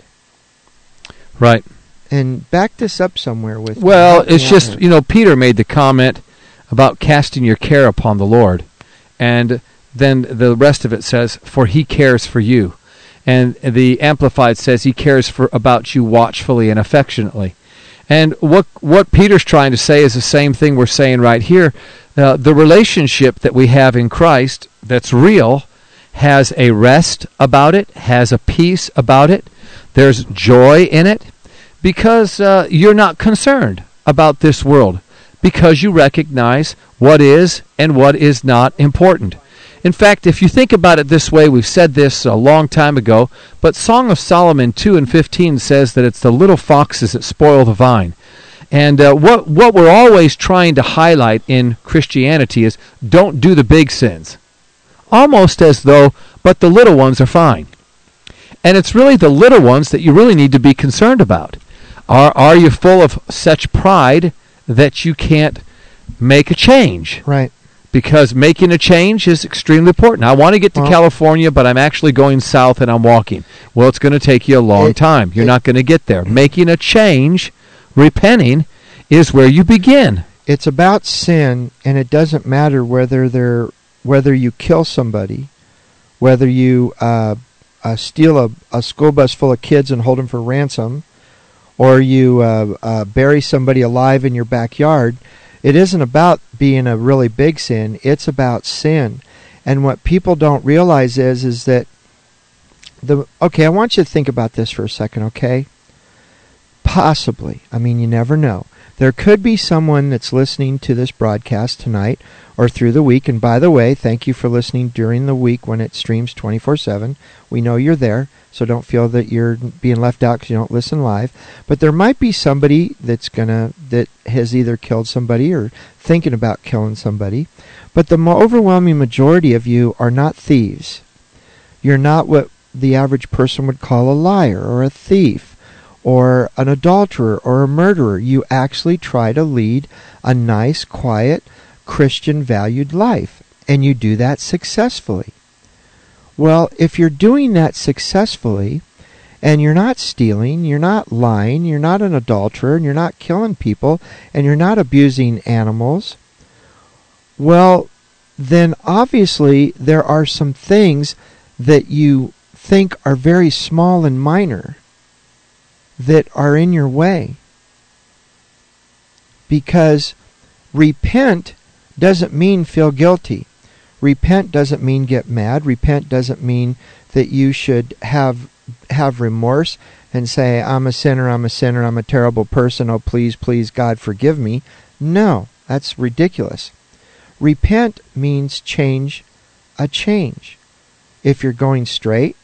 Right. And back this up somewhere with... Well, it's just, you know, Peter made the comment about casting your care upon the Lord. And then the rest of it says, for he cares for you. And the Amplified says he cares for about you watchfully and affectionately. And what what Peter's trying to say is the same thing we're saying right here. Uh, the relationship that we have in Christ that's real has a rest about it, has a peace about it. There's joy in it because uh, you're not concerned about this world, because you recognize what is and what is not important. In fact, if you think about it this way, we've said this a long time ago, but Song of Solomon two and fifteen says that it's the little foxes that spoil the vine. And uh, what what we're always trying to highlight in Christianity is don't do the big sins. Almost as though, but the little ones are fine. And it's really the little ones that you really need to be concerned about. Are are you full of such pride that you can't make a change? Right. Because making a change is extremely important. I want to get to well, California, but I'm actually going south and I'm walking. Well, it's going to take you a long it, time. You're it, not going to get there. Making a change, repenting, is where you begin. it's about sin, and it doesn't matter whether they're whether you kill somebody, whether you uh, uh, steal a, a school bus full of kids and hold them for ransom, or you uh, uh, bury somebody alive in your backyard. It isn't about being a really big sin. It's about sin. And what people don't realize is, is that the okay, I want you to think about this for a second, okay? Possibly. I mean, you never know. There could be someone that's listening to this broadcast tonight or through the week. And by the way, thank you for listening during the week when it streams twenty-four seven. We know you're there, so don't feel that you're being left out because you don't listen live. But there might be somebody that's gonna that has either killed somebody or thinking about killing somebody. But the mo- overwhelming majority of you are not thieves. You're not what the average person would call a liar or a thief or an adulterer or a murderer. You actually try to lead a nice, quiet, Christian valued life, and you do that successfully. Well, if you're doing that successfully, and you're not stealing, you're not lying, you're not an adulterer, and you're not killing people, and you're not abusing animals, well, then obviously there are some things that you think are very small and minor that are in your way. Because repent doesn't mean feel guilty. Repent doesn't mean get mad. Repent doesn't mean that you should have have remorse and say, I'm a sinner, I'm a sinner, I'm a terrible person, oh please, please, God, forgive me. No, that's ridiculous. Repent means change a change. If you're going straight,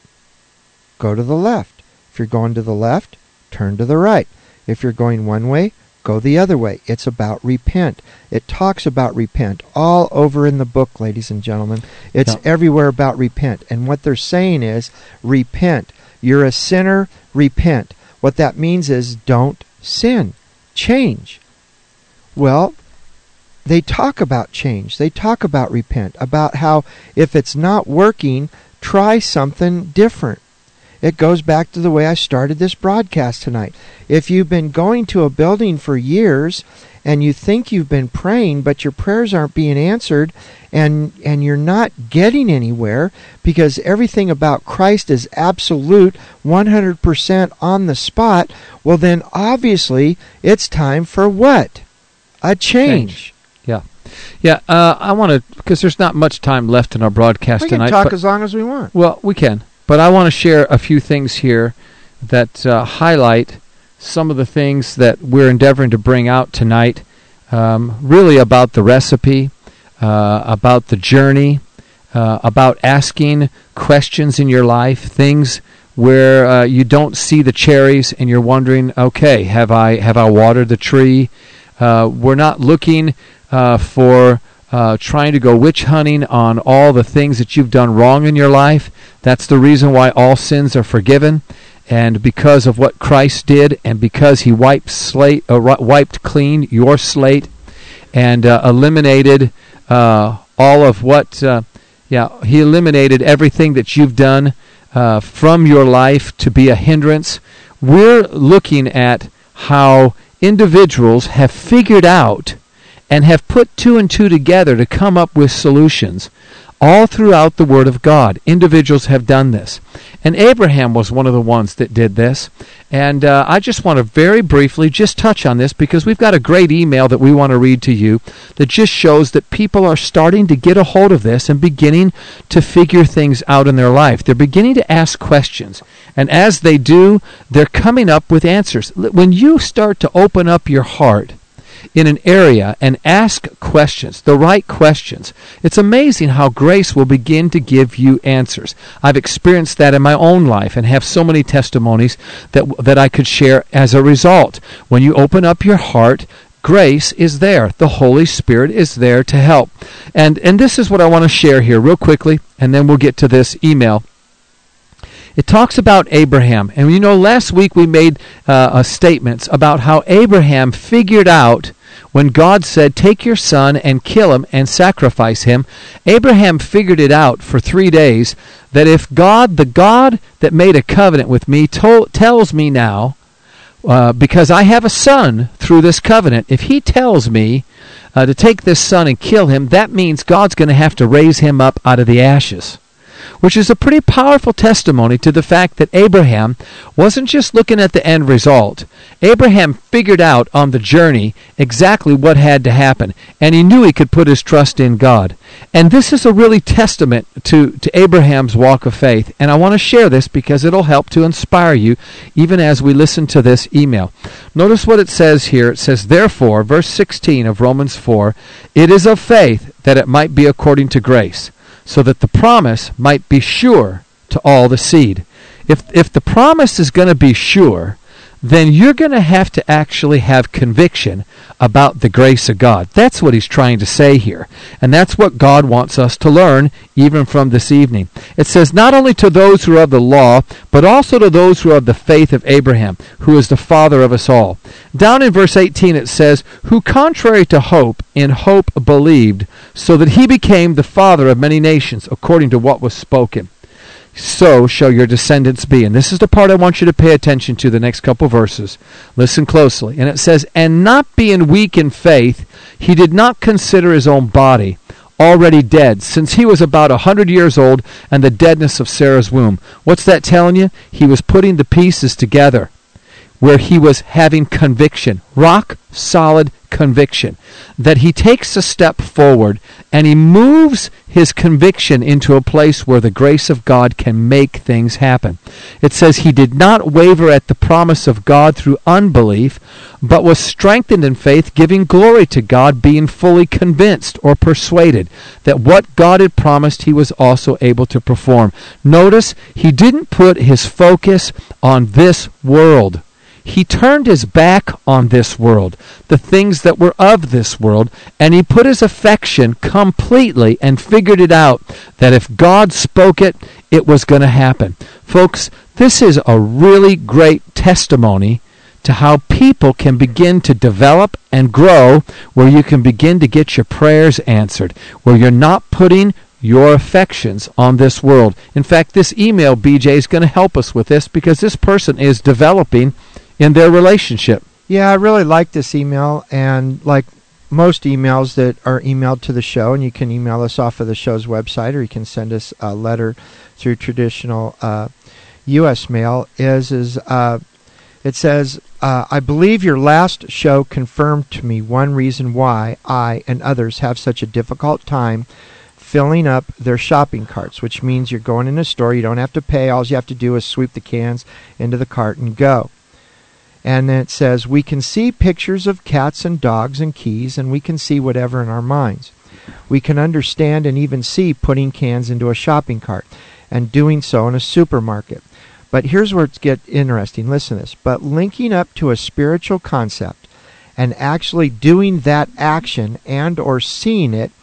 go to the left. If you're going to the left, turn to the right. If you're going one way, go the other way. It's about repent. It talks about repent all over in the book, ladies and gentlemen. It's no. everywhere about repent. And what they're saying is, repent. You're a sinner, repent. What that means is, don't sin. Change. Well, they talk about change. They talk about repent, about how if it's not working, try something different. It goes back to the way I started this broadcast tonight. If you've been going to a building for years and you think you've been praying, but your prayers aren't being answered, and and you're not getting anywhere because everything about Christ is absolute, one hundred percent on the spot, well then obviously it's time for what? A change. change. Yeah. Yeah, uh, I want to, because there's not much time left in our broadcast we can tonight. talk but, as long as we want. Well, we can. But I want to share a few things here that uh, highlight some of the things that we're endeavoring to bring out tonight, um, really about the recipe, uh, about the journey, uh, about asking questions in your life, things where uh, you don't see the cherries and you're wondering, okay, have I have I watered the tree? Uh, we're not looking uh, for uh, trying to go witch hunting on all the things that you've done wrong in your life. That's the reason why all sins are forgiven, and because of what Christ did, and because He wiped slate, uh, wiped clean your slate, and uh, eliminated uh, all of what. Uh, yeah, He eliminated everything that you've done uh, from your life to be a hindrance. We're looking at how individuals have figured out and have put two and two together to come up with solutions. All throughout the Word of God, individuals have done this. And Abraham was one of the ones that did this. And uh, I just want to very briefly just touch on this because we've got a great email that we want to read to you that just shows that people are starting to get a hold of this and beginning to figure things out in their life. They're beginning to ask questions. And as they do, they're coming up with answers. When you start to open up your heart in an area and ask questions, the right questions, it's amazing how grace will begin to give you answers. I've experienced that in my own life and have so many testimonies that that I could share as a result. When you open up your heart, grace is there. The Holy Spirit is there to help. And and this is what I want to share here real quickly, and then we'll get to this email. It talks about Abraham. And you know, last week we made uh, uh, statements about how Abraham figured out when God said, take your son and kill him and sacrifice him. Abraham figured it out for three days that if God, the God that made a covenant with me, to- tells me now, uh, because I have a son through this covenant, if He tells me uh, to take this son and kill him, that means God's going to have to raise him up out of the ashes, which is a pretty powerful testimony to the fact that Abraham wasn't just looking at the end result. Abraham figured out on the journey exactly what had to happen, and he knew he could put his trust in God. And this is a really testament to, to Abraham's walk of faith, and I want to share this because it'll help to inspire you even as we listen to this email. Notice what it says here. It says, therefore, verse sixteen of Romans four, it is of faith that it might be according to grace, so that the promise might be sure to all the seed. If if the promise is going to be sure, then you're going to have to actually have conviction about the grace of God. That's what he's trying to say here. And that's what God wants us to learn even from this evening. It says, not only to those who are of the law, but also to those who are of the faith of Abraham, who is the father of us all. Down in verse eighteen it says, who contrary to hope, in hope believed, so that he became the father of many nations, according to what was spoken. So shall your descendants be. And this is the part I want you to pay attention to, the next couple verses. Listen closely. And it says, and not being weak in faith, he did not consider his own body already dead, since he was about a hundred years old, and the deadness of Sarah's womb. What's that telling you? He was putting the pieces together, where he was having conviction, rock solid conviction, that he takes a step forward and he moves his conviction into a place where the grace of God can make things happen. It says he did not waver at the promise of God through unbelief, but was strengthened in faith, giving glory to God, being fully convinced or persuaded that what God had promised he was also able to perform. Notice he didn't put his focus on this world. He turned his back on this world, the things that were of this world, and he put his affection completely and figured it out that if God spoke it, it was going to happen. Folks, this is a really great testimony to how people can begin to develop and grow, where you can begin to get your prayers answered, where you're not putting your affections on this world. In fact, this email, B J, is going to help us with this because this person is developing in their relationship. Yeah, I really like this email, and like most emails that are emailed to the show, and you can email us off of the show's website, or you can send us a letter through traditional uh, U S mail, is, is uh, it says, uh, I believe your last show confirmed to me one reason why I and others have such a difficult time filling up their shopping carts, which means you're going in a store, you don't have to pay, all you have to do is sweep the cans into the cart and go. And then it says, we can see pictures of cats and dogs and keys, and we can see whatever in our minds. We can understand and even see putting cans into a shopping cart and doing so in a supermarket. But here's where it gets interesting. Listen to this. But linking up to a spiritual concept and actually doing that action and or seeing it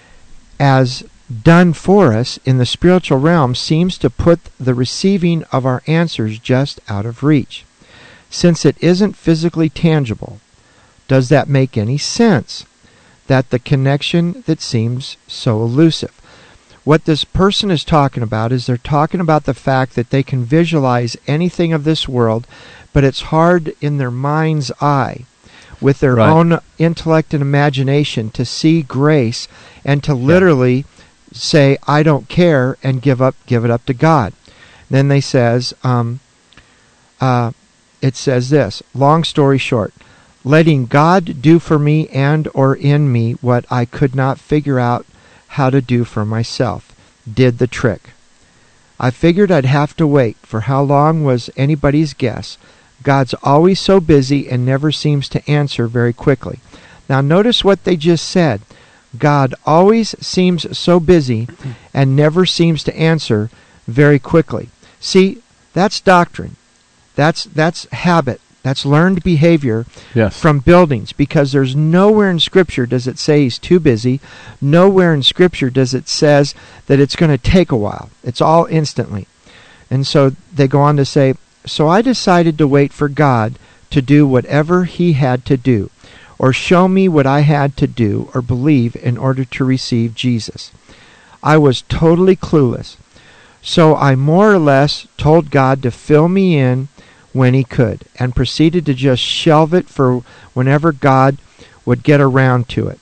as done for us in the spiritual realm seems to put the receiving of our answers just out of reach. Since it isn't physically tangible, does that make any sense? That the connection that seems so elusive. What this person is talking about is they're talking about the fact that they can visualize anything of this world, but it's hard in their mind's eye, with their right. own intellect and imagination, to see grace and to literally yeah. say, I don't care, and give up, give it up to God. Then they says, um, uh, it says this, long story short, letting God do for me and or in me what I could not figure out how to do for myself did the trick. I figured I'd have to wait. For how long was anybody's guess. God's always so busy and never seems to answer very quickly. Now notice what they just said. God always seems so busy and never seems to answer very quickly. See, that's doctrine. That's that's habit. That's learned behavior yes. from buildings, because there's nowhere in Scripture does it say he's too busy. Nowhere in Scripture does it says that it's going to take a while. It's all instantly. And so they go on to say, so I decided to wait for God to do whatever he had to do, or show me what I had to do or believe in order to receive Jesus. I was totally clueless. So I more or less told God to fill me in when he could, and proceeded to just shelve it for whenever God would get around to it.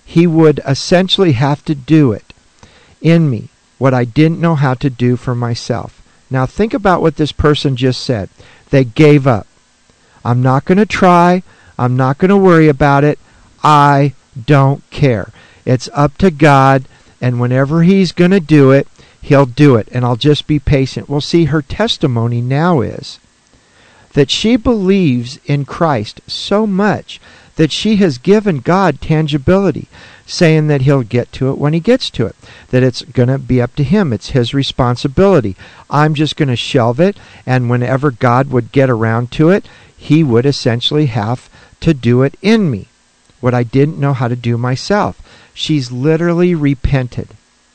he would essentially have to do it in me, what I didn't know how to do for myself. Now think about what this person just said. They gave up. I'm not going to try. I'm not going to worry about it. I don't care. It's up to God, and whenever he's going to do it, he'll do it, and I'll just be patient. Well, see, her testimony now is that she believes in Christ so much that she has given God tangibility, saying that he'll get to it when he gets to it, that it's going to be up to him. It's his responsibility. I'm just going to shelve it, and whenever God would get around to it, he would essentially have to do it in me, what I didn't know how to do myself. She's literally repented.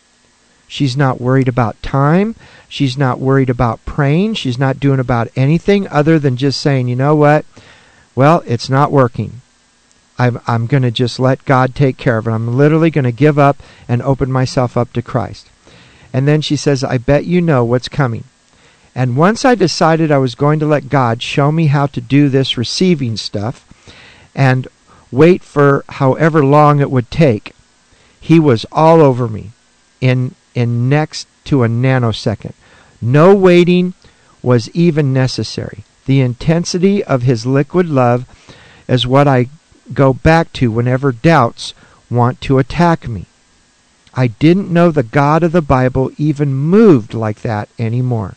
She's not worried about time. She's not worried about praying. She's not doing about anything other than just saying, you know what? Well, it's not working. I'm, I'm going to just let God take care of it. I'm literally going to give up and open myself up to Christ. And then she says, I bet you know what's coming. And once I decided I was going to let God show me how to do this receiving stuff and wait for however long it would take, he was all over me in in next to a nanosecond. No waiting was even necessary. The intensity of his liquid love is what I go back to whenever doubts want to attack me. I didn't know the God of the Bible even moved like that anymore.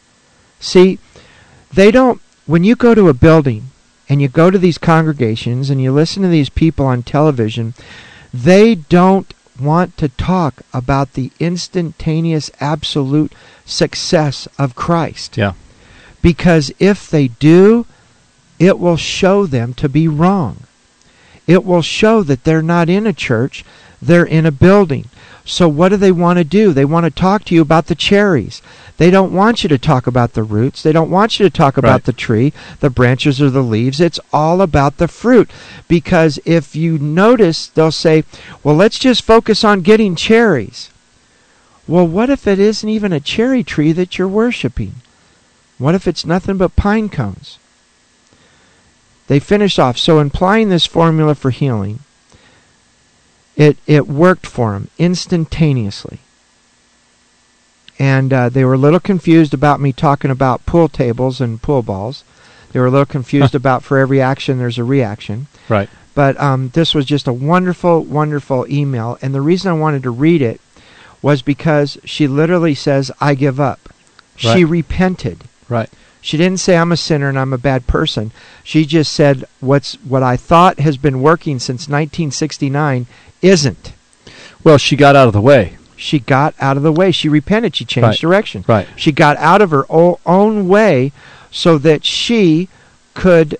See, they don't, when you go to a building and you go to these congregations and you listen to these people on television, they don't want to talk about the instantaneous absolute success of Christ. Yeah. Because if they do, it will show them to be wrong. It will show that they're not in a church, they're in a building. So what do they want to do? They want to talk to you about the cherries. They don't want you to talk about the roots. They don't want you to talk about right. the tree, the branches, or the leaves. It's all about the fruit. Because if you notice, they'll say, well, let's just focus on getting cherries. Well, what if it isn't even a cherry tree that you're worshiping? What if it's nothing but pine cones? They finish off. So applying this formula for healing, it, it worked for them instantaneously. And uh, they were a little confused about me talking about pool tables and pool balls. They were a little confused about for every action there's a reaction. Right. But um, this was just a wonderful, wonderful email. And the reason I wanted to read it was because she literally says, I give up. Right. She repented. Right. She didn't say I'm a sinner and I'm a bad person. She just said what's what I thought has been working since nineteen sixty-nine isn't. Well, she got out of the way. She got out of the way. She repented. She changed Right. direction. Right. She got out of her o- own way so that she could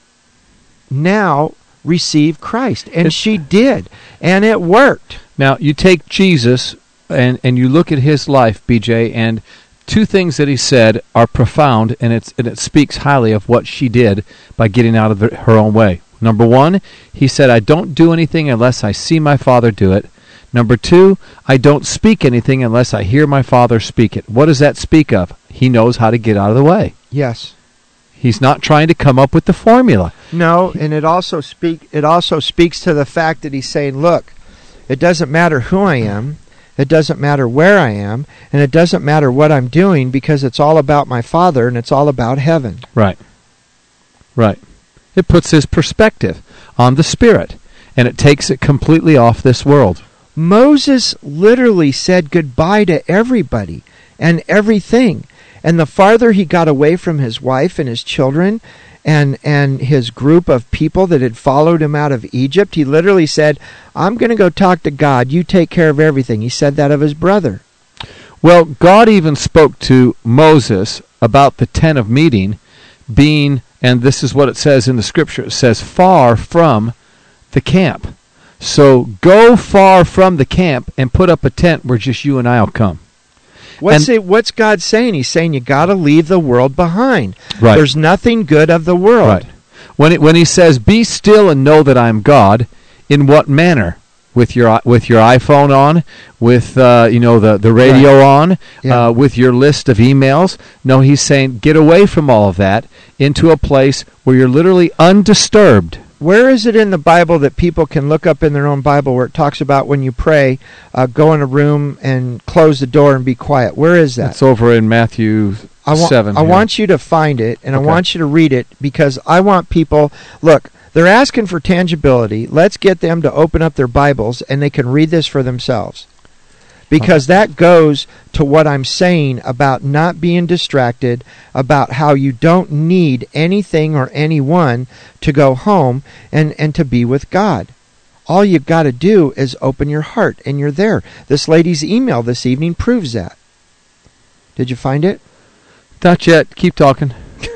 now receive Christ. And It- she did. And it worked. Now, you take Jesus and, and you look at his life, B J, and two things that he said are profound, and, it's, and it speaks highly of what she did by getting out of the, her own way. Number one, he said, I don't do anything unless I see my Father do it. Number two, I don't speak anything unless I hear my Father speak it. What does that speak of? He knows how to get out of the way. Yes. He's not trying to come up with the formula. No, and it also speak it also speaks to the fact that he's saying, look, it doesn't matter who I am, it doesn't matter where I am, and it doesn't matter what I'm doing because it's all about my Father and it's all about heaven. Right. Right. It puts his perspective on the Spirit, and it takes it completely off this world. Moses literally said goodbye to everybody and everything. And the farther he got away from his wife and his children and and his group of people that had followed him out of Egypt, he literally said, I'm going to go talk to God. You take care of everything. He said that of his brother. Well, God even spoke to Moses about the tent of meeting being, and this is what it says in the scripture, it says, far from the camp. So go far from the camp and put up a tent where just you and I will come. What's And- it, what's God saying? He's saying you got to leave the world behind. Right. There's nothing good of the world. Right. When it, when he says, be still and know that I am God, in what manner? With your with your iPhone on, with uh, you know the, the radio Right. on, Yeah. uh, with your list of emails. No, he's saying get away from all of that into a place where you're literally undisturbed. where is it in the Bible that people can look up in their own Bible where it talks about when you pray, uh, go in a room and close the door and be quiet? Where is that? It's over in Matthew I wa- seven. I here. want you to find it, and Okay. I want you to read it, because I want people, look, they're asking for tangibility. Let's get them to open up their Bibles, and they can read this for themselves. Because that goes to what I'm saying about not being distracted, about how you don't need anything or anyone to go home and, and to be with God. All you've got to do is open your heart, and you're there. This lady's email this evening proves that. Did you find it? Not yet. Keep talking.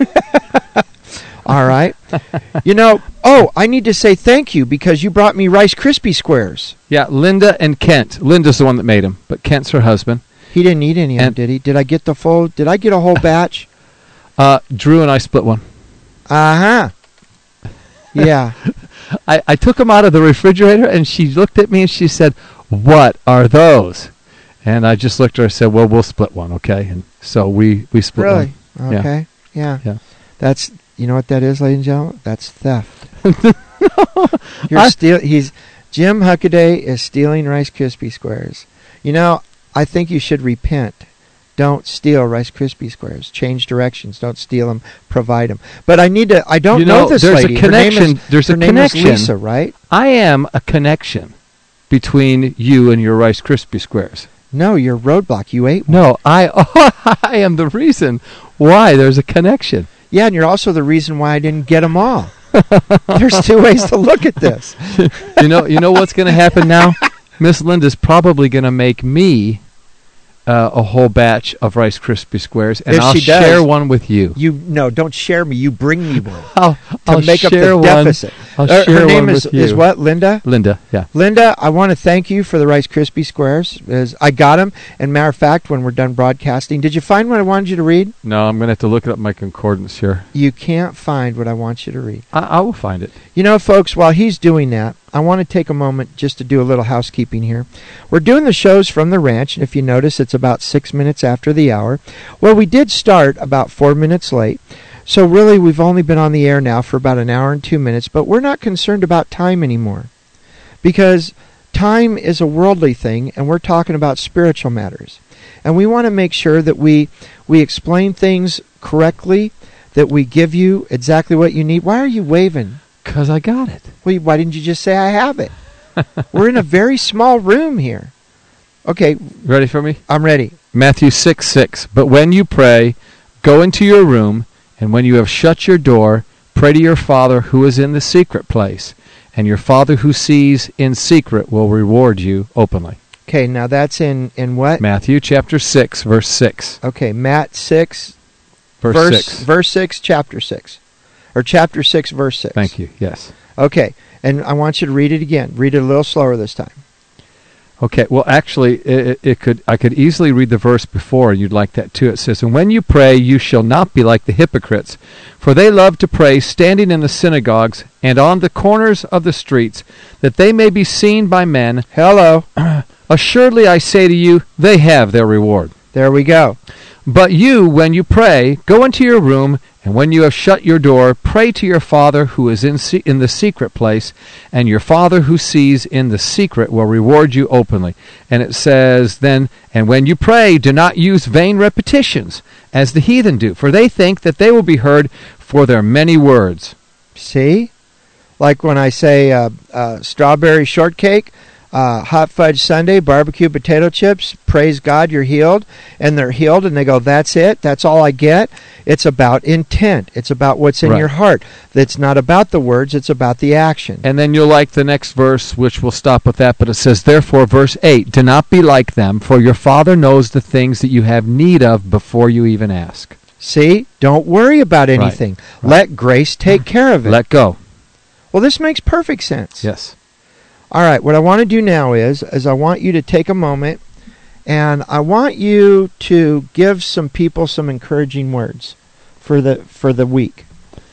All right. You know, oh, I need to say thank you because you brought me Rice Krispie Squares. Yeah, Linda and Kent. Linda's the one that made them, but Kent's her husband. He didn't eat any of them, And- did he? Did I get the full, did I get a whole batch? Uh, Drew and I split one. Uh-huh. Yeah. I, I took them out of the refrigerator, and she looked at me and she said, "What are those?" And I just looked at her and said, "Well, we'll split one, okay?" And so we, we split Really? one. Yeah. Okay. Yeah. Yeah. That's, you know what that is, ladies and gentlemen? That's theft. You're I- steal. He's Jim Huckaday is stealing Rice Krispie Squares. You know, I think you should repent. Don't steal Rice Krispie Squares. Change directions. Don't steal them. Provide them. But I need to. I don't You know, know, this there's a lady. Her name is- connection- there's a her name is connection. Lisa, right? I am a connection between you and your Rice Krispie Squares. No, you're a roadblock. You ate one. No, I oh, I am the reason why there's a connection. Yeah, and you're also the reason why I didn't get them all. There's two ways to look at this. You know, you know what's going to happen now? Miss Linda's probably going to make me uh, a whole batch of Rice Krispie Squares, and If I'll she does- share one with you. You no, don't share me. You bring me one I'll, to I'll make up share the one. deficit. I'll Uh, share her name one is with you. is what? Linda. Linda, yeah. Linda, I want to thank you for the Rice Krispie Squares. As I got them, and matter of fact, when we're done broadcasting, did you find what I wanted you to read? No, I'm going to have to look it up in my concordance here. You can't find what I want you to read. I, I will find it. You know, folks, while he's doing that, I want to take a moment just to do a little housekeeping here. We're doing the shows from the ranch, and if you notice, it's about six minutes after the hour. Well, we did start about four minutes late. So really, we've only been on the air now for about an hour and two minutes, but we're not concerned about time anymore. Because time is a worldly thing, and we're talking about spiritual matters. And we want to make sure that we we explain things correctly, that we give you exactly what you need. Why are you waving? Because I got it. Well, why didn't you just say I have it? We're in a very small room here. Okay, Ready for me? I'm ready. Matthew six six. But when you pray, go into your room, and when you have shut your door, pray to your Father who is in the secret place, and your Father who sees in secret will reward you openly. Okay, now that's in, in what? Matthew chapter six, verse six. Okay, Matt six, Verse, verse, six. verse six, chapter six. Or chapter six, verse six. Thank you. Yes. Okay, and I want you to read it again. Read it a little slower this time. Okay. Well, actually, it, it could I could easily read the verse before, and you'd like that too. It says, "And when you pray, you shall not be like the hypocrites, for they love to pray standing in the synagogues and on the corners of the streets, that they may be seen by men. Hello. Assuredly, I say to you, they have their reward. There we go. But you, when you pray, go into your room, and when you have shut your door, pray to your Father who is in se- in the secret place, and your Father who sees in the secret will reward you openly." And it says then, "And when you pray, do not use vain repetitions, as the heathen do, for they think that they will be heard for their many words." See? Like when I say uh, uh, strawberry shortcake, uh, hot fudge sundae, barbecue potato chips, praise God, you're healed. And they're healed, and they go, that's it? That's all I get? It's about intent. It's about what's in Right. your heart. It's not about the words. It's about the action. And then you'll like the next verse, which we'll stop with that, but it says, "Therefore," verse eight, "do not be like them, for your Father knows the things that you have need of before you even ask." See? Don't worry about anything. Right. Let grace take care of it. Let go. Well, this makes perfect sense. Yes. All right, what I want to do now is, is I want you to take a moment, and I want you to give some people some encouraging words for the for the week.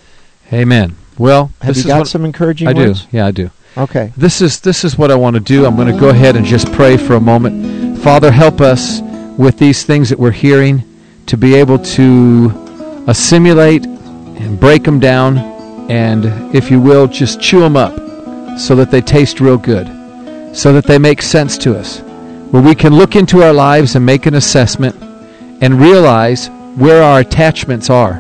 Amen. Well, Have this you is got what some encouraging I do. words? Yeah, I do. Okay. This is this is what I want to do. I'm going to go ahead and just pray for a moment. Father, help us with these things that we're hearing to be able to assimilate and break them down and if you will, just chew them up so that they taste real good, so that they make sense to us, where we can look into our lives and make an assessment and realize where our attachments are.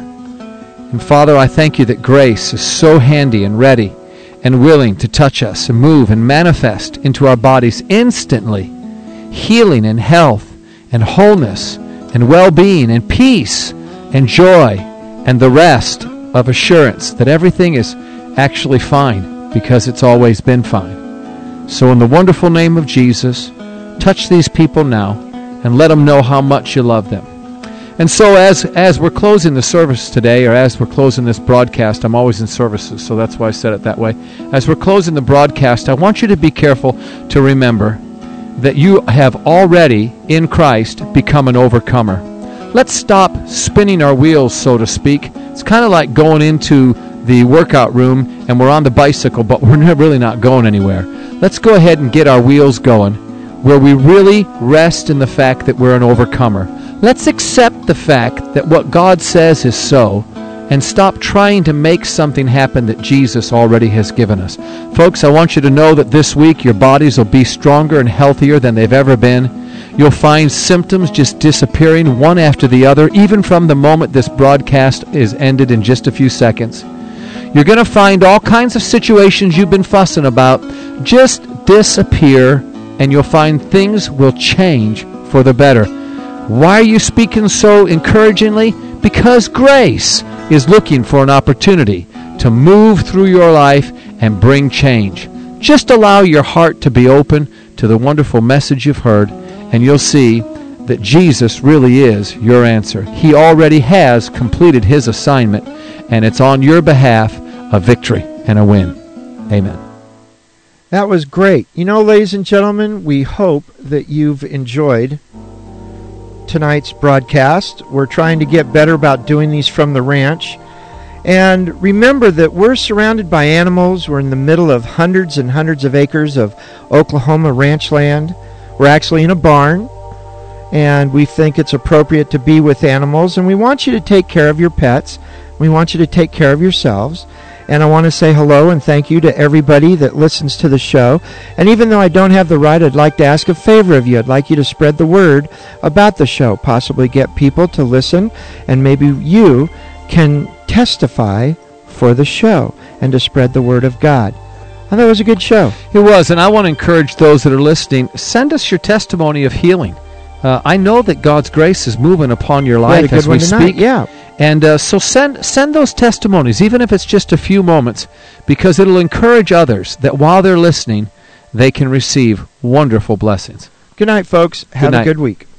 And Father, I thank you that grace is so handy and ready and willing to touch us and move and manifest into our bodies instantly, healing and health and wholeness and well-being and peace and joy and the rest of assurance that everything is actually fine because it's always been fine. So in the wonderful name of Jesus, touch these people now and let them know how much you love them. And so as as we're closing the service today, or as we're closing this broadcast, I'm always in services, so that's why I said it that way. As we're closing the broadcast, I want you to be careful to remember that you have already, in Christ, become an overcomer. Let's stop spinning our wheels, so to speak. It's kind of like going into the workout room and we're on the bicycle, but we're really not going anywhere. Let's go ahead and get our wheels going, where we really rest in the fact that we're an overcomer. Let's accept the fact that what God says is so, and stop trying to make something happen that Jesus already has given us. Folks, I want you to know that this week your bodies will be stronger and healthier than they've ever been. You'll find symptoms just disappearing one after the other, even from the moment this broadcast is ended in just a few seconds. You're going to find all kinds of situations you've been fussing about just disappear, and you'll find things will change for the better. Why are you speaking so encouragingly? Because grace is looking for an opportunity to move through your life and bring change. Just allow your heart to be open to the wonderful message you've heard, and you'll see that Jesus really is your answer. He already has completed his assignment, and it's on your behalf a victory and a win. Amen. That was great. You know, ladies and gentlemen, we hope that you've enjoyed tonight's broadcast. We're trying to get better about doing these from the ranch. And remember that we're surrounded by animals. We're in the middle of hundreds and hundreds of acres of Oklahoma ranch land. We're actually in a barn, and we think it's appropriate to be with animals. And we want you to take care of your pets. We want you to take care of yourselves. And I want to say hello and thank you to everybody that listens to the show. And even though I don't have the right, I'd like to ask a favor of you. I'd like you to spread the word about the show, possibly get people to listen, and maybe you can testify for the show and to spread the word of God. I thought it was a good show. It was, and I want to encourage those that are listening, send us your testimony of healing. Uh, I know that God's grace is moving upon your life as we speak. Yeah. And uh, so send send those testimonies, even if it's just a few moments, because it'll encourage others that while they're listening, they can receive wonderful blessings. Good night, folks. Have Good night. a good week.